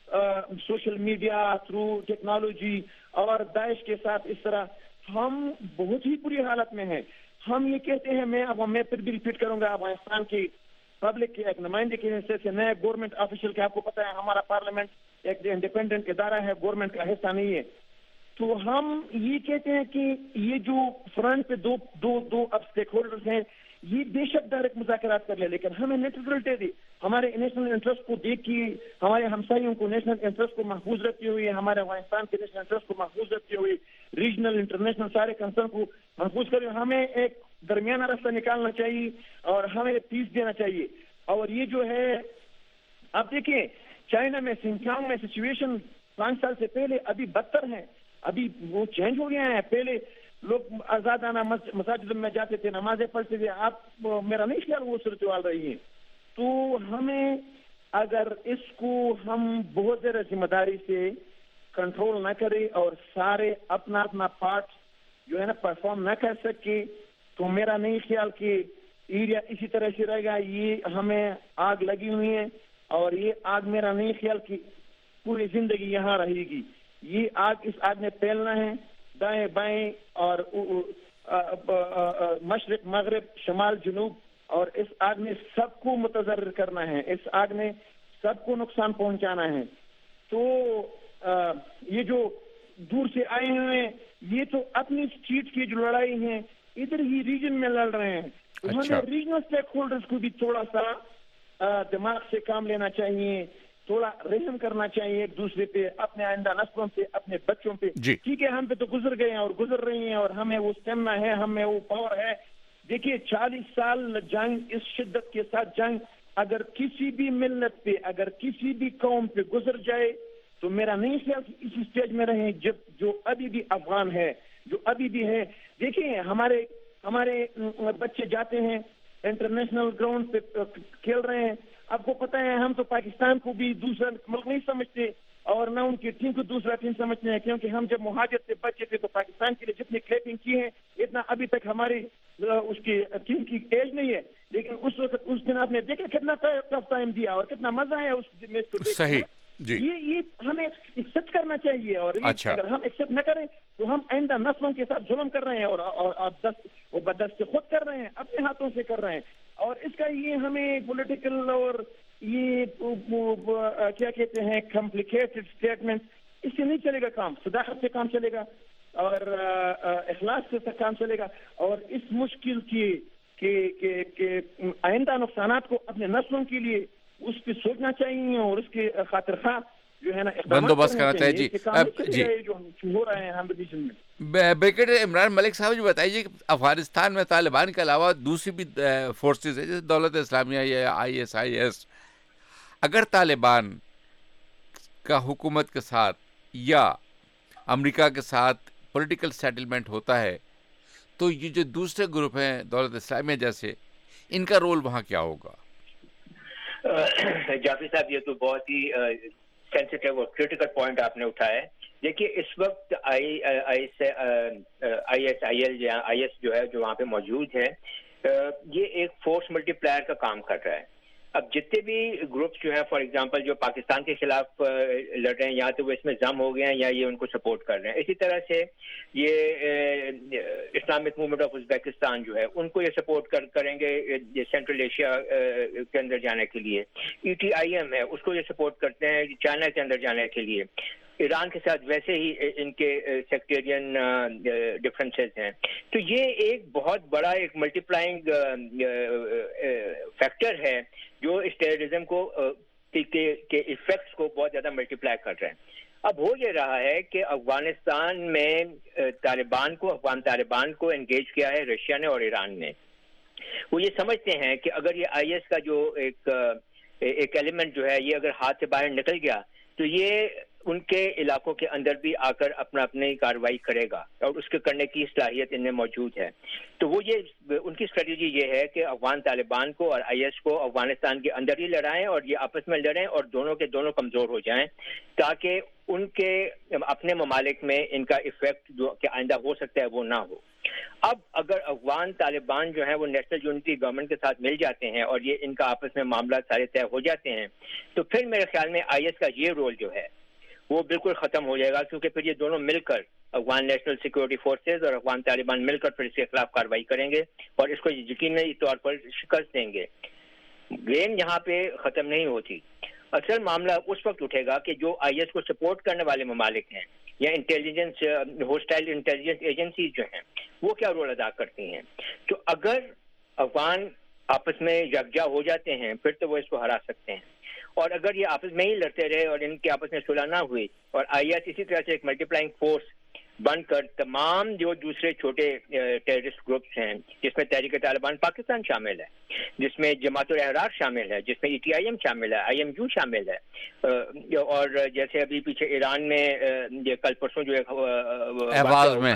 social media, through technology, اور داعش کے ساتھ اس طرح. ہم بہت ہی بری حالت میں ہیں. ہم یہ کہتے ہیں, میں اب میں پھر بھی ریپیٹ کروں گا, افغانستان کی پبلک کے ایک نمائندے کے حصے سے, نئے گورنمنٹ آفیشل کے, آپ کو پتہ ہے ہمارا پارلیمنٹ ایک انڈیپینڈنٹ ادارہ ہے, گورنمنٹ کا حصہ نہیں ہے. تو ہم یہ کہتے ہیں کہ یہ جو فرنٹ پہ دو دو دو اب اسٹیک ہولڈرز ہیں, یہ بے شک ڈائریکٹ مذاکرات کر لیں, لیکن ہمیں نیچرلٹی دی, ہمارے نیشنل انٹرسٹ کو دیکھ کے, ہمارے ہمسائیوں کو نیشنل انٹرسٹ کو محفوظ رکھتے ہوئے, ہمارے افغانستان کے نیشنل انٹرسٹ کو محفوظ رکھتے ہوئے, ریجنل انٹرنیشنل سارے کنسرن کو محفوظ کرتے ہوئے ہمیں ایک درمیانہ راستہ نکالنا چاہیے اور ہمیں پیس دینا چاہیے. اور یہ جو ہے آپ دیکھیں چائنا میں, سنچانگ میں سچویشن پانچ سال سے پہلے ابھی بدتر ہے, ابھی وہ چینج ہو گیا ہے. پہلے لوگ آزادانہ مساجد میں جاتے تھے, نمازیں پڑھتے تھے, آپ میرا نہیں خیال وہ صورتحال رہی ہے. تو ہمیں اگر اس کو ہم بہت زیادہ ذمہ داری سے کنٹرول نہ کرے اور سارے اپنا اپنا پارٹ جو ہے نا پرفارم نہ کر سکے, تو میرا نہیں خیال کہ ایریا اسی طرح سے رہے گا. یہ ہمیں آگ لگی ہوئی ہے, اور یہ آگ میرا نہیں خیال کہ پوری زندگی یہاں رہے گی. یہ آگ, اس آگ نے پھیلنا ہے دائیں بائیں اور مشرق مغرب شمال جنوب, اور اس آگ نے سب کو متضرر کرنا ہے, اس آگ نے سب کو نقصان پہنچانا ہے. تو یہ جو دور سے آئے ہوئے ہیں, یہ تو اپنی اسٹریٹ کی جو لڑائی ہیں ادھر ہی ریجن میں لڑ رہے ہیں. تو ہمیں ریجنل اسٹیک ہولڈرز کو بھی تھوڑا سا دماغ سے کام لینا چاہیے, تھوڑا رحم کرنا چاہیے ایک دوسرے پہ, اپنے آئندہ نسلوں پہ, اپنے بچوں پہ. ٹھیک ہے ہم پہ تو گزر گئے ہیں اور گزر رہی ہیں, اور ہمیں وہ اسٹیمنا ہے, ہمیں وہ پاور ہے. دیکھیے چالیس سال جنگ, اس شدت کے ساتھ جنگ اگر کسی بھی ملت پہ, اگر کسی بھی قوم پہ گزر جائے, تو میرا نہیں خیال کہ اسی اسٹیج میں رہیں جب جو ابھی بھی افغان ہے, جو ابھی بھی ہے. دیکھیں ہمارے ہمارے بچے جاتے ہیں انٹرنیشنل گراؤنڈ پہ کھیل رہے ہیں. آپ کو پتہ ہے ہم تو پاکستان کو بھی دوسرا ملک نہیں سمجھتے, اور نہ ان کی ٹیم کو دوسرا ٹیم سمجھتے ہیں, کیونکہ ہم جب مہاجر سے بچے تھے تو پاکستان کے لیے جتنی کلیپنگ کی ہے اتنا ابھی تک ہماری اس کی ٹیم کی ایج نہیں ہے. لیکن اس وقت اس دن آپ نے دیکھا کتنا ٹف ٹائم دیا اور کتنا مزہ ہے اس میچ کو دیکھنے. صحیح جی, یہ یہ ہمیں ایکسیپٹ کرنا چاہیے, اور اچھا. اگر ہم ایکسیپٹ نہ کریں تو ہم آئندہ نسلوں کے ساتھ ظلم کر رہے ہیں, اور اور دست وہ بدست خود کر رہے ہیں, اپنے ہاتھوں سے کر رہے ہیں. اور اس کا یہ ہمیں پولیٹیکل اور یہ کیا کہتے ہیں کمپلیکیٹڈ اسٹیٹمنٹ, اس سے نہیں چلے گا کام. صداقت سے کام چلے گا اور اخلاص سے کام چلے گا, اور اس مشکل کی کہ آئندہ نقصانات کو اپنے نسلوں کے لیے اس پہ سوچنا چاہیے, اور اس کے خاطر خواہ جو ہے نا بندوبست کرنا چاہیے. جی جی جو ہو رہے ہیں ہم ریجن میں. بریگیڈیئر عمران ملک صاحب جی بتائیے کہ افغانستان میں طالبان کے علاوہ دوسری بھی فورسز ہیں جیسے دولت اسلامیہ یا آئی ایس آئی ایس, اگر طالبان کا حکومت کے ساتھ یا امریکہ کے ساتھ پولیٹیکل سیٹلمنٹ ہوتا ہے, تو یہ جو دوسرے گروپ ہیں دولت اسلامیہ جیسے, ان کا رول وہاں کیا ہوگا؟ جعفری صاحب یہ تو بہت ہی سینسیٹیو اور کریٹیکل پوائنٹ آپ نے اٹھایا ہے. دیکھیے اس وقت آئی آئی ایس آئی ایل یا آئی ایس جو ہے جو وہاں پہ موجود ہے, یہ ایک فورس ملٹی پلائر کا کام کر رہا ہے. اب جتنے بھی گروپس جو ہیں فار ایگزامپل جو پاکستان کے خلاف لڑ رہے ہیں, یا تو وہ اس میں ضم ہو گئے ہیں یا یہ ان کو سپورٹ کر رہے ہیں. اسی طرح سے یہ اسلامک موومنٹ آف ازبیکستان جو ہے ان کو یہ سپورٹ کر کریں گے سینٹرل ایشیا کے اندر جانے کے لیے. ای ٹی آئی ایم ہے اس کو یہ سپورٹ کرتے ہیں چائنا کے اندر جانے کے لیے. ایران کے ساتھ ویسے ہی ان کے سیکٹیرین ڈفرینسز ہیں. تو یہ ایک بہت بڑا ایک ملٹی پلائنگ فیکٹر ہے جو اس ٹیررزم کو کے ایفیکٹس کو بہت زیادہ ملٹیپلائی کر رہے ہیں. اب ہو یہ رہا ہے کہ افغانستان میں طالبان کو افغان طالبان کو انگیج کیا ہے رشیا نے اور ایران نے. وہ یہ سمجھتے ہیں کہ اگر یہ آئی ایس کا جو ایک ایک ایلیمنٹ جو ہے یہ اگر ہاتھ سے باہر نکل گیا تو یہ ان کے علاقوں کے اندر بھی آ کر اپنا اپنی کارروائی کرے گا اور اس کے کرنے کی صلاحیت ان میں موجود ہے. تو وہ یہ ان کی اسٹریٹجی یہ ہے کہ افغان طالبان کو اور آئی ایس کو افغانستان کے اندر ہی لڑائیں اور یہ آپس میں لڑیں اور دونوں کے دونوں کمزور ہو جائیں تاکہ ان کے اپنے ممالک میں ان کا ایفیکٹ جو کہ آئندہ ہو سکتا ہے وہ نہ ہو. اب اگر افغان طالبان جو ہیں وہ نیشنل یونٹی گورنمنٹ کے ساتھ مل جاتے ہیں اور یہ ان کا آپس میں معاملات سارے طے ہو جاتے ہیں تو پھر میرے خیال میں آئی ایس کا یہ رول جو ہے وہ بالکل ختم ہو جائے گا, کیونکہ پھر یہ دونوں مل کر افغان نیشنل سیکورٹی فورسز اور افغان طالبان مل کر پھر اس کے خلاف کارروائی کریں گے اور اس کو یقینی طور پر شکست دیں گے. گیم یہاں پہ ختم نہیں ہوتی. اصل معاملہ اس وقت اٹھے گا کہ جو آئی ایس کو سپورٹ کرنے والے ممالک ہیں یا انٹیلیجنس ہوسٹائل انٹیلیجنس ایجنسیز جو ہیں وہ کیا رول ادا کرتی ہیں. تو اگر افغان آپس میں یکجا ہو جاتے ہیں پھر تو وہ اس کو ہرا سکتے ہیں, اور اگر یہ آپس میں ہی لڑتے رہے اور ان کے آپس میں صلح نہ ہوئی اور آئی ایس اسی طرح سے ایک ملٹی پلائنگ فورس بن کر تمام جو دوسرے چھوٹے ٹیررسٹ گروپس ہیں جس میں تحریک طالبان پاکستان شامل ہے, جس میں جماعت الاحرار شامل ہے, جس میں ای ٹی آئی ایم شامل ہے, آئی ایم یو شامل ہے, اور جیسے ابھی پیچھے ایران میں یہ کل پرسوں جو احواز میں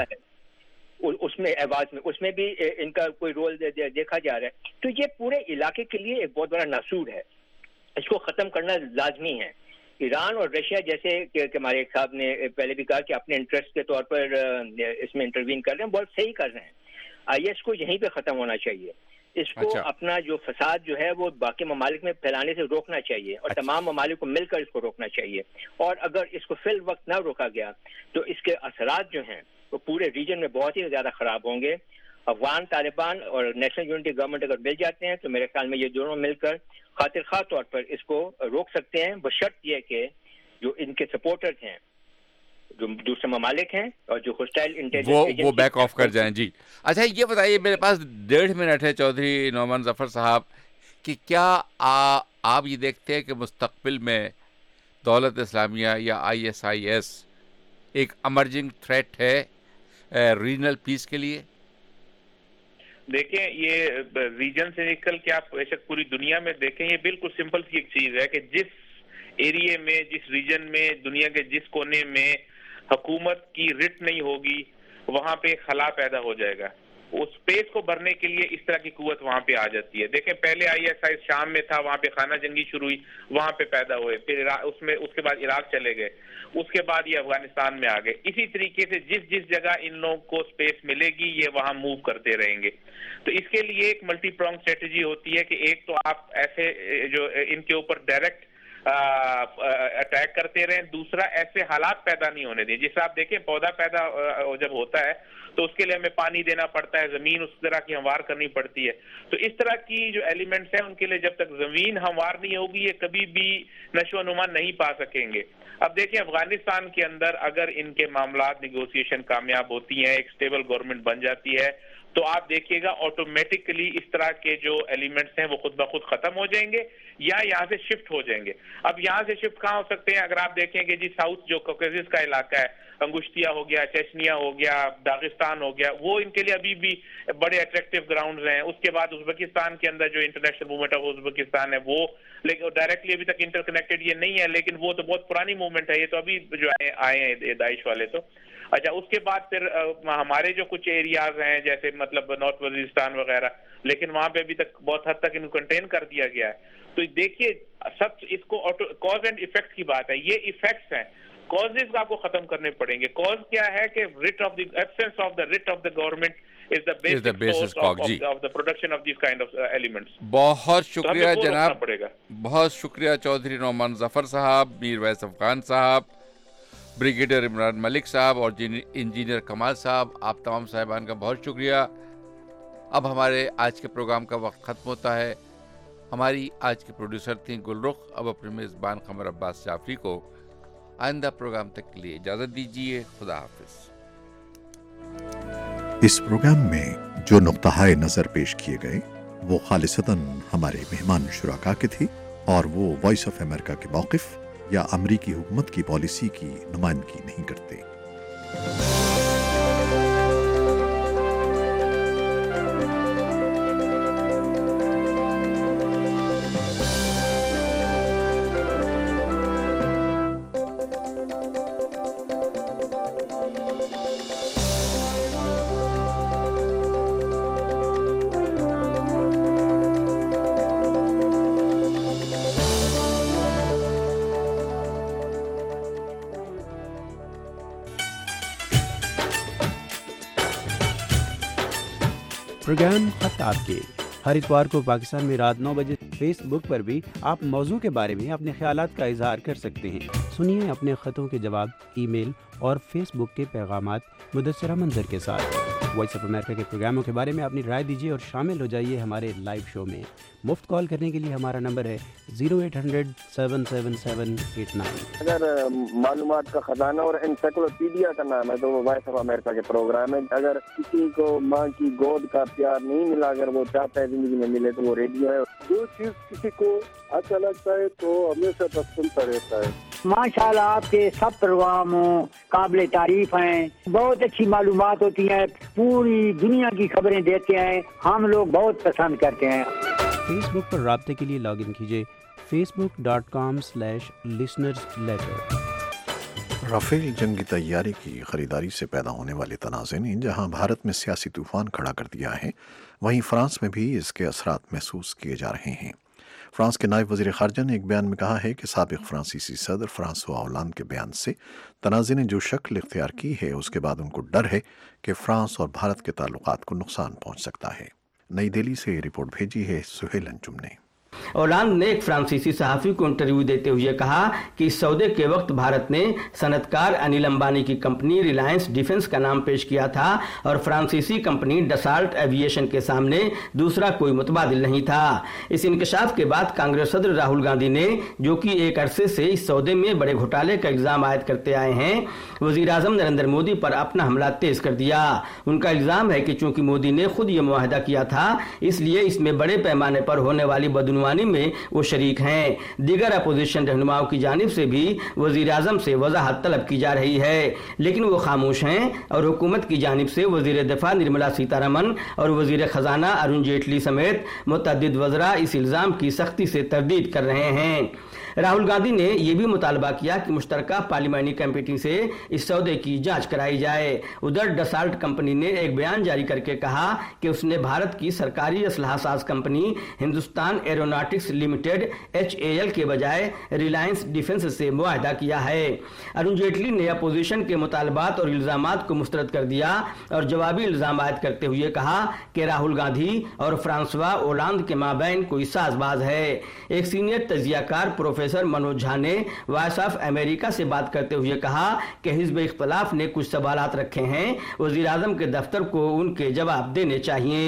اس میں احواز میں اس میں بھی ان کا کوئی رول دیکھا جا رہا ہے. تو یہ پورے علاقے کے لیے ایک بہت بڑا ناسور ہے, اس کو ختم کرنا لازمی ہے. ایران اور رشیا جیسے کہ ہمارے ایک صاحب نے پہلے بھی کہا کہ اپنے انٹرسٹ کے طور پر اس میں انٹروین کر رہے ہیں, بہت صحیح کر رہے ہیں. آئی ایس کو یہیں پہ ختم ہونا چاہیے, اس کو اچھا. اپنا جو فساد جو ہے وہ باقی ممالک میں پھیلانے سے روکنا چاہیے اور اچھا. تمام ممالک کو مل کر اس کو روکنا چاہیے. اور اگر اس کو فی الوقت نہ روکا گیا تو اس کے اثرات جو ہیں وہ پورے ریجن میں بہت ہی زیادہ خراب ہوں گے. افغان طالبان اور نیشنل یونٹی گورنمنٹ اگر مل جاتے ہیں تو میرے خیال میں یہ دونوں مل کر خاطر خواہ طور پر اس کو روک سکتے ہیں, بشرط یہ کہ جو ان کے سپورٹرز ہیں جو دوسرے ممالک ہیں اور جو ہوسٹائل انٹیلیجنس وہ وہ بیک آف کر جائیں. جی اچھا یہ بتائیے, میرے پاس ڈیڑھ منٹ ہے چودھری نعمان ظفر صاحب, کہ کیا آپ یہ دیکھتے ہیں کہ مستقبل میں دولت اسلامیہ یا آئی ایس آئی ایس ایک ایمرجنگ تھریٹ ہے ریجنل پیس کے لیے؟ دیکھیں یہ ریجن سے نکل کے آپ بے شک پوری دنیا میں دیکھیں, یہ بالکل سمپل سی ایک چیز ہے کہ جس ایریے میں جس ریجن میں دنیا کے جس کونے میں حکومت کی رٹ نہیں ہوگی وہاں پہ خلا پیدا ہو جائے گا. اس اسپیس کو بھرنے کے لیے اس طرح کی قوت وہاں پہ آ جاتی ہے. دیکھیں پہلے آئی ایس آئی شام میں تھا, وہاں پہ خانہ جنگی شروع ہوئی, وہاں پہ پیدا ہوئے, پھر اس میں اس کے بعد عراق چلے گئے, اس کے بعد یہ افغانستان میں آ گئے. اسی طریقے سے جس جس جگہ ان لوگوں کو اسپیس ملے گی یہ وہاں موو کرتے رہیں گے. تو اس کے لیے ایک ملٹی پرونگ اسٹریٹجی ہوتی ہے کہ ایک تو آپ ایسے جو ان کے اوپر ڈائریکٹ اٹیک کرتے رہیں, دوسرا ایسے حالات پیدا نہیں ہونے دیں. جس آپ دیکھیں پودا پیدا جب ہوتا ہے تو اس کے لیے ہمیں پانی دینا پڑتا ہے, زمین اس طرح کی ہموار کرنی پڑتی ہے. تو اس طرح کی جو ایلیمنٹس ہیں ان کے لیے جب تک زمین ہموار نہیں ہوگی یہ کبھی بھی نشو و نما نہیں پا سکیں گے. اب دیکھیں افغانستان کے اندر اگر ان کے معاملات نیگوسیشن کامیاب ہوتی ہیں, ایک سٹیبل گورنمنٹ بن جاتی ہے, تو آپ دیکھیے گا آٹومیٹکلی اس طرح کے جو ایلیمنٹس ہیں وہ خود بخود ختم ہو جائیں گے یا یہاں سے شفٹ ہو جائیں گے. اب یہاں سے شفٹ کہاں ہو سکتے ہیں؟ اگر آپ دیکھیں کہ جی ساؤتھ جو کوکیزس کا علاقہ ہے, انگشتیا ہو گیا, چیچنیا ہو گیا, داغستان ہو گیا, وہ ان کے لیے ابھی بھی بڑے اٹریکٹیو گراؤنڈز ہیں. اس کے بعد ازبکستان کے اندر جو انٹرنیشنل موومنٹ آف ازبکستان ہے وہ لیکن ڈائریکٹلی ابھی تک انٹر کنیکٹڈ یہ نہیں ہے, لیکن وہ تو بہت پرانی موومنٹ ہے, یہ تو ابھی جو آئے ہیں داعش والے. تو اچھا اس کے بعد پھر ہمارے جو کچھ ایریاز ہیں جیسے مطلب نارتھ وزیرستان وغیرہ, لیکن وہاں پہ ابھی تک بہت حد تک ان کو کنٹین کر دیا گیا ہے. تو دیکھیے سب اس کو کاز اینڈ ایفیکٹ کی بات ہے, یہ ایفیکٹس ہیں, کازز آپ کو ختم کرنے پڑیں گے. کاز کیا ہے کہ rate of the absence of the rate of the government is the basic source of, of, of the production of these kind of uh, elements. بہت شکریہ جناب, بہت شکریہ چودھری نعمان ظفر صاحب, میر ویس افغان صاحب, بریگیڈیئر عمران ملک صاحب اور انجینئر کمال صاحب, آپ تمام صاحبان کا بہت شکریہ. اب ہمارے آج کے پروگرام کا وقت ختم ہوتا ہے. ہماری آج کی پروڈیوسر تھیں گلرخ. اب اپنے میزبان قمر عباس جعفری کو آئندہ پروگرام تک کے لیے اجازت دیجیے. خدا حافظ. اس پروگرام میں جو نقطۂ نظر پیش کیے گئے وہ خالصتاً ہمارے مہمان شرکا کے تھی اور وہ وائس آف امریکہ کے موقف یا امریکی حکومت کی پالیسی کی نمائندگی نہیں کرتے۔ پروگرام خط آپ کے ہر اتوار کو پاکستان میں رات نو بجے فیس بک پر بھی آپ موضوع کے بارے میں اپنے خیالات کا اظہار کر سکتے ہیں۔ سنیے اپنے خطوں کے جواب ای میل اور فیس بک کے پیغامات مدثرہ منظر کے ساتھ۔ وائس آف امریکہ کے پروگراموں کے بارے میں اپنی رائے دیجیے اور شامل ہو جائیے ہمارے لائیو شو میں۔ مفت کال کرنے کے لیے ہمارا نمبر ہے zero eight hundred seven seven seven eight nine. اگر معلومات کا خزانہ اور انسائکلوپیڈیا کا نام ہے تو وہ وائس آف امریکہ کے پروگرام ہے۔ اگر کسی کو ماں کی گود کا پیار نہیں ملا، اگر وہ چاہتا ہے زندگی میں ملے تو وہ ریڈیو ہے۔ جو چیز کسی کو اچھا لگتا ہے تو ہمیشہ تک سنتا رہتا ہے۔ ماشاء اللہ آپ کے سب پروگرام قابل تعریف ہیں، بہت اچھی معلومات ہوتی ہیں، پوری دنیا کی خبریں دیتے ہیں، ہم لوگ بہت پسند کرتے ہیں۔ فیس بک پر رابطے کے لیے لاگ ان کیجیے Facebook dot com slash listeners letter. Rafale جنگی طیارے کی خریداری سے پیدا ہونے والے تنازع نے جہاں بھارت میں سیاسی طوفان کھڑا کر دیا ہے، وہیں فرانس میں بھی اس کے اثرات محسوس کیے جا رہے ہیں۔ فرانس کے نائب وزیر خارجہ نے ایک بیان میں کہا ہے کہ سابق فرانسیسی صدر فرانسوا ہولانڈ کے بیان سے تنازع نے جو شکل اختیار کی ہے، اس کے بعد ان کو ڈر ہے کہ فرانس اور بھارت کے تعلقات کو نقصان پہنچ سکتا ہے۔ نئی دہلی سے رپورٹ بھیجی ہے سہیل انجم نے۔ ہولانڈ نے ایک فرانسیسی صحافی کو انٹرویو دیتے ہوئے کہا کہ اس سودے کے وقت بھارت نے صنعت کار انیل امبانی کی کمپنی ریلائنس ڈیفنس کا نام پیش کیا تھا اور فرانسیسی کمپنی ڈسالٹ ایوییشن کے سامنے دوسرا کوئی متبادل نہیں تھا۔ اس انکشاف کے بعد کانگریس صدر راہل گاندھی نے، جو کہ ایک عرصے سے اس سودے میں بڑے گھوٹالے کا الزام عائد کرتے آئے ہیں، وزیر اعظم نریندر مودی پر اپنا حملہ تیز کر دیا۔ ان کا الزام ہے کہ چونکہ مودی نے خود یہ معاہدہ کیا تھا، اس لیے اس میں بڑے پیمانے پر ہونے والی بدعنوانی میں وہ شریک ہیں۔ دیگر اپوزیشن رہنماؤں کی جانب سے بھی وزیر اعظم سے وضاحت طلب کی جا رہی ہے، لیکن وہ خاموش ہیں اور حکومت کی جانب سے وزیر دفاع نرملا سیتارمن اور وزیر خزانہ ارون جیٹلی سمیت متعدد وزراء اس الزام کی سختی سے تردید کر رہے ہیں۔ راہل گاندھی نے یہ بھی مطالبہ کیا کہ مشترکہ پارلیمانی کمیٹی سے اس سودے کی جانچ کرائی جائے۔ ادھر ڈسالٹ کمپنی نے ایک بیان جاری کر کے کہا کہ اس نے بھارت کی سرکاری اسلحہ ساز company Hindustan Aeronautics Limited H A L کے بجائے ریلائنس ڈیفنس سے معاہدہ کیا ہے۔ ارون جیٹلی نے اپوزیشن کے مطالبات اور الزامات کو مسترد کر دیا اور جوابی الزام عائد کرتے ہوئے کہا کہ راہل گاندھی اور فرانسوا ہولانڈ کے مابین کوئی ساز باز ہے۔ ایک سینئر تجزیہ کار پروفیسر منوج جھا نے وائس آف امریکہ سے بات کرتے ہوئے کہا کہ حزب اختلاف نے کچھ سوالات رکھے ہیں، وزیر اعظم کے دفتر کو ان کے جواب دینے چاہیے۔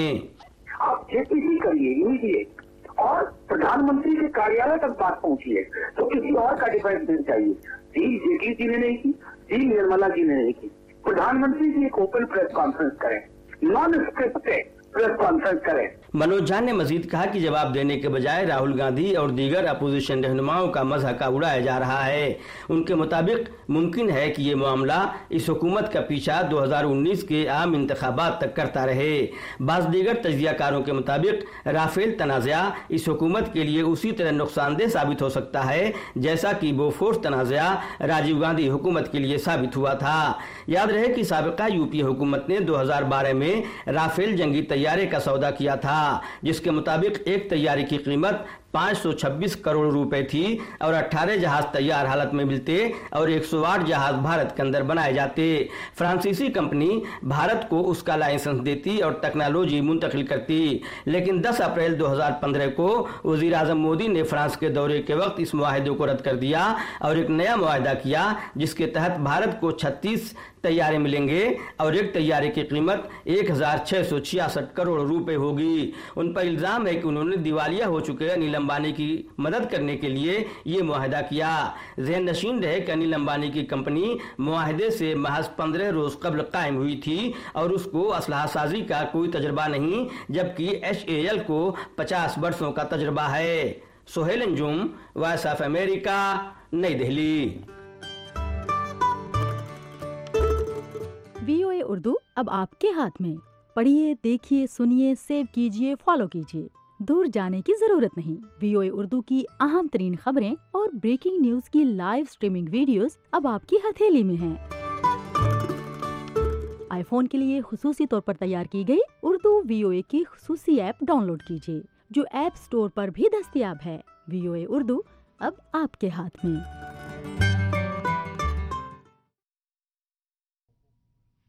آپ جے پی سی کریے امیڈیٹ اور پردھان منتری کے کاریالے تک بات پہنچی ہے تو کسی اور کا ڈیفینس نہیں چاہیے۔ جی جیٹلی جی نے نہیں کی، جی نرملا جی نے نہیں کی۔ پردھان منتری جی ایک اوپن پریس کانفرنس کریں، نان اسکرپٹڈ پریس کانفرنس کریں۔ منوج جھا نے مزید کہا کہ جواب دینے کے بجائے راہل گاندھی اور دیگر اپوزیشن رہنماؤں کا مضحکہ اڑایا جا رہا ہے۔ ان کے مطابق ممکن ہے کہ یہ معاملہ اس حکومت کا پیچھا دو ہزار انیس کے عام انتخابات تک کرتا رہے۔ بعض دیگر تجزیہ کاروں کے مطابق رافیل تنازعہ اس حکومت کے لیے اسی طرح نقصان دہ ثابت ہو سکتا ہے جیسا کہ بوفورس تنازعہ راجیو گاندھی حکومت کے لیے ثابت ہوا تھا۔ یاد رہے کہ سابقہ یو پی حکومت نے دو ہزار بارہ میں رافیل جنگی طیارے کا سودا کیا تھا، جس کے مطابق ایک طیارے کی قیمت پانچ سو چھبیس کروڑ روپے تھی اور اٹھارہ جہاز تیار حالت میں ملتے اور ایک سو آٹھ جہاز بھارت کے اندر بنائے جاتے۔ فرانسیسی کمپنی بھارت کو اس کا لائسنس دیتی اور ٹیکنالوجی منتقل کرتی، لیکن دس اپریل دو ہزار پندرہ کو وزیر اعظم مودی نے فرانس کے دورے کے وقت اس معاہدے کو رد کر دیا اور ایک نیا معاہدہ کیا جس کے تحت بھارت کو چھتیس طیارے ملیں گے اور ایک طیارے کی قیمت ایک ہزار چھ سو چھیاسٹھ کروڑ روپے ہوگی۔ ان پر الزام ہے کہ انہوں نے دیوالیہ ہو چکے انیل امبانی کی مدد کرنے کے لیے یہ معاہدہ کیا۔ ذہن نشین رہے کہ انیل امبانی کی کمپنی معاہدے سے محض پندرہ روز قبل قائم ہوئی تھی اور اس کو اسلحہ سازی کا کوئی تجربہ نہیں، جبکہ ایچ اے ایل کو پچاس برسوں کا تجربہ ہے۔ Sohail Anjum, Voice of America, New Delhi. VOA Urdu अब आपके हाथ में। पढ़िए, देखिए, सुनिए, सेव कीजिए, फॉलो कीजिए। दूर जाने की जरूरत नहीं। वीओए उर्दू की अहम तरीन खबरें और ब्रेकिंग न्यूज की लाइव स्ट्रीमिंग वीडियोस अब आपकी हथेली में हैं। आईफोन के लिए खुसूसी तौर पर तैयार की गई उर्दू वीओए की खुसूसी ऐप डाउनलोड कीजिए, जो ऐप स्टोर पर भी दस्तयाब है। वीओए उर्दू अब आपके हाथ में।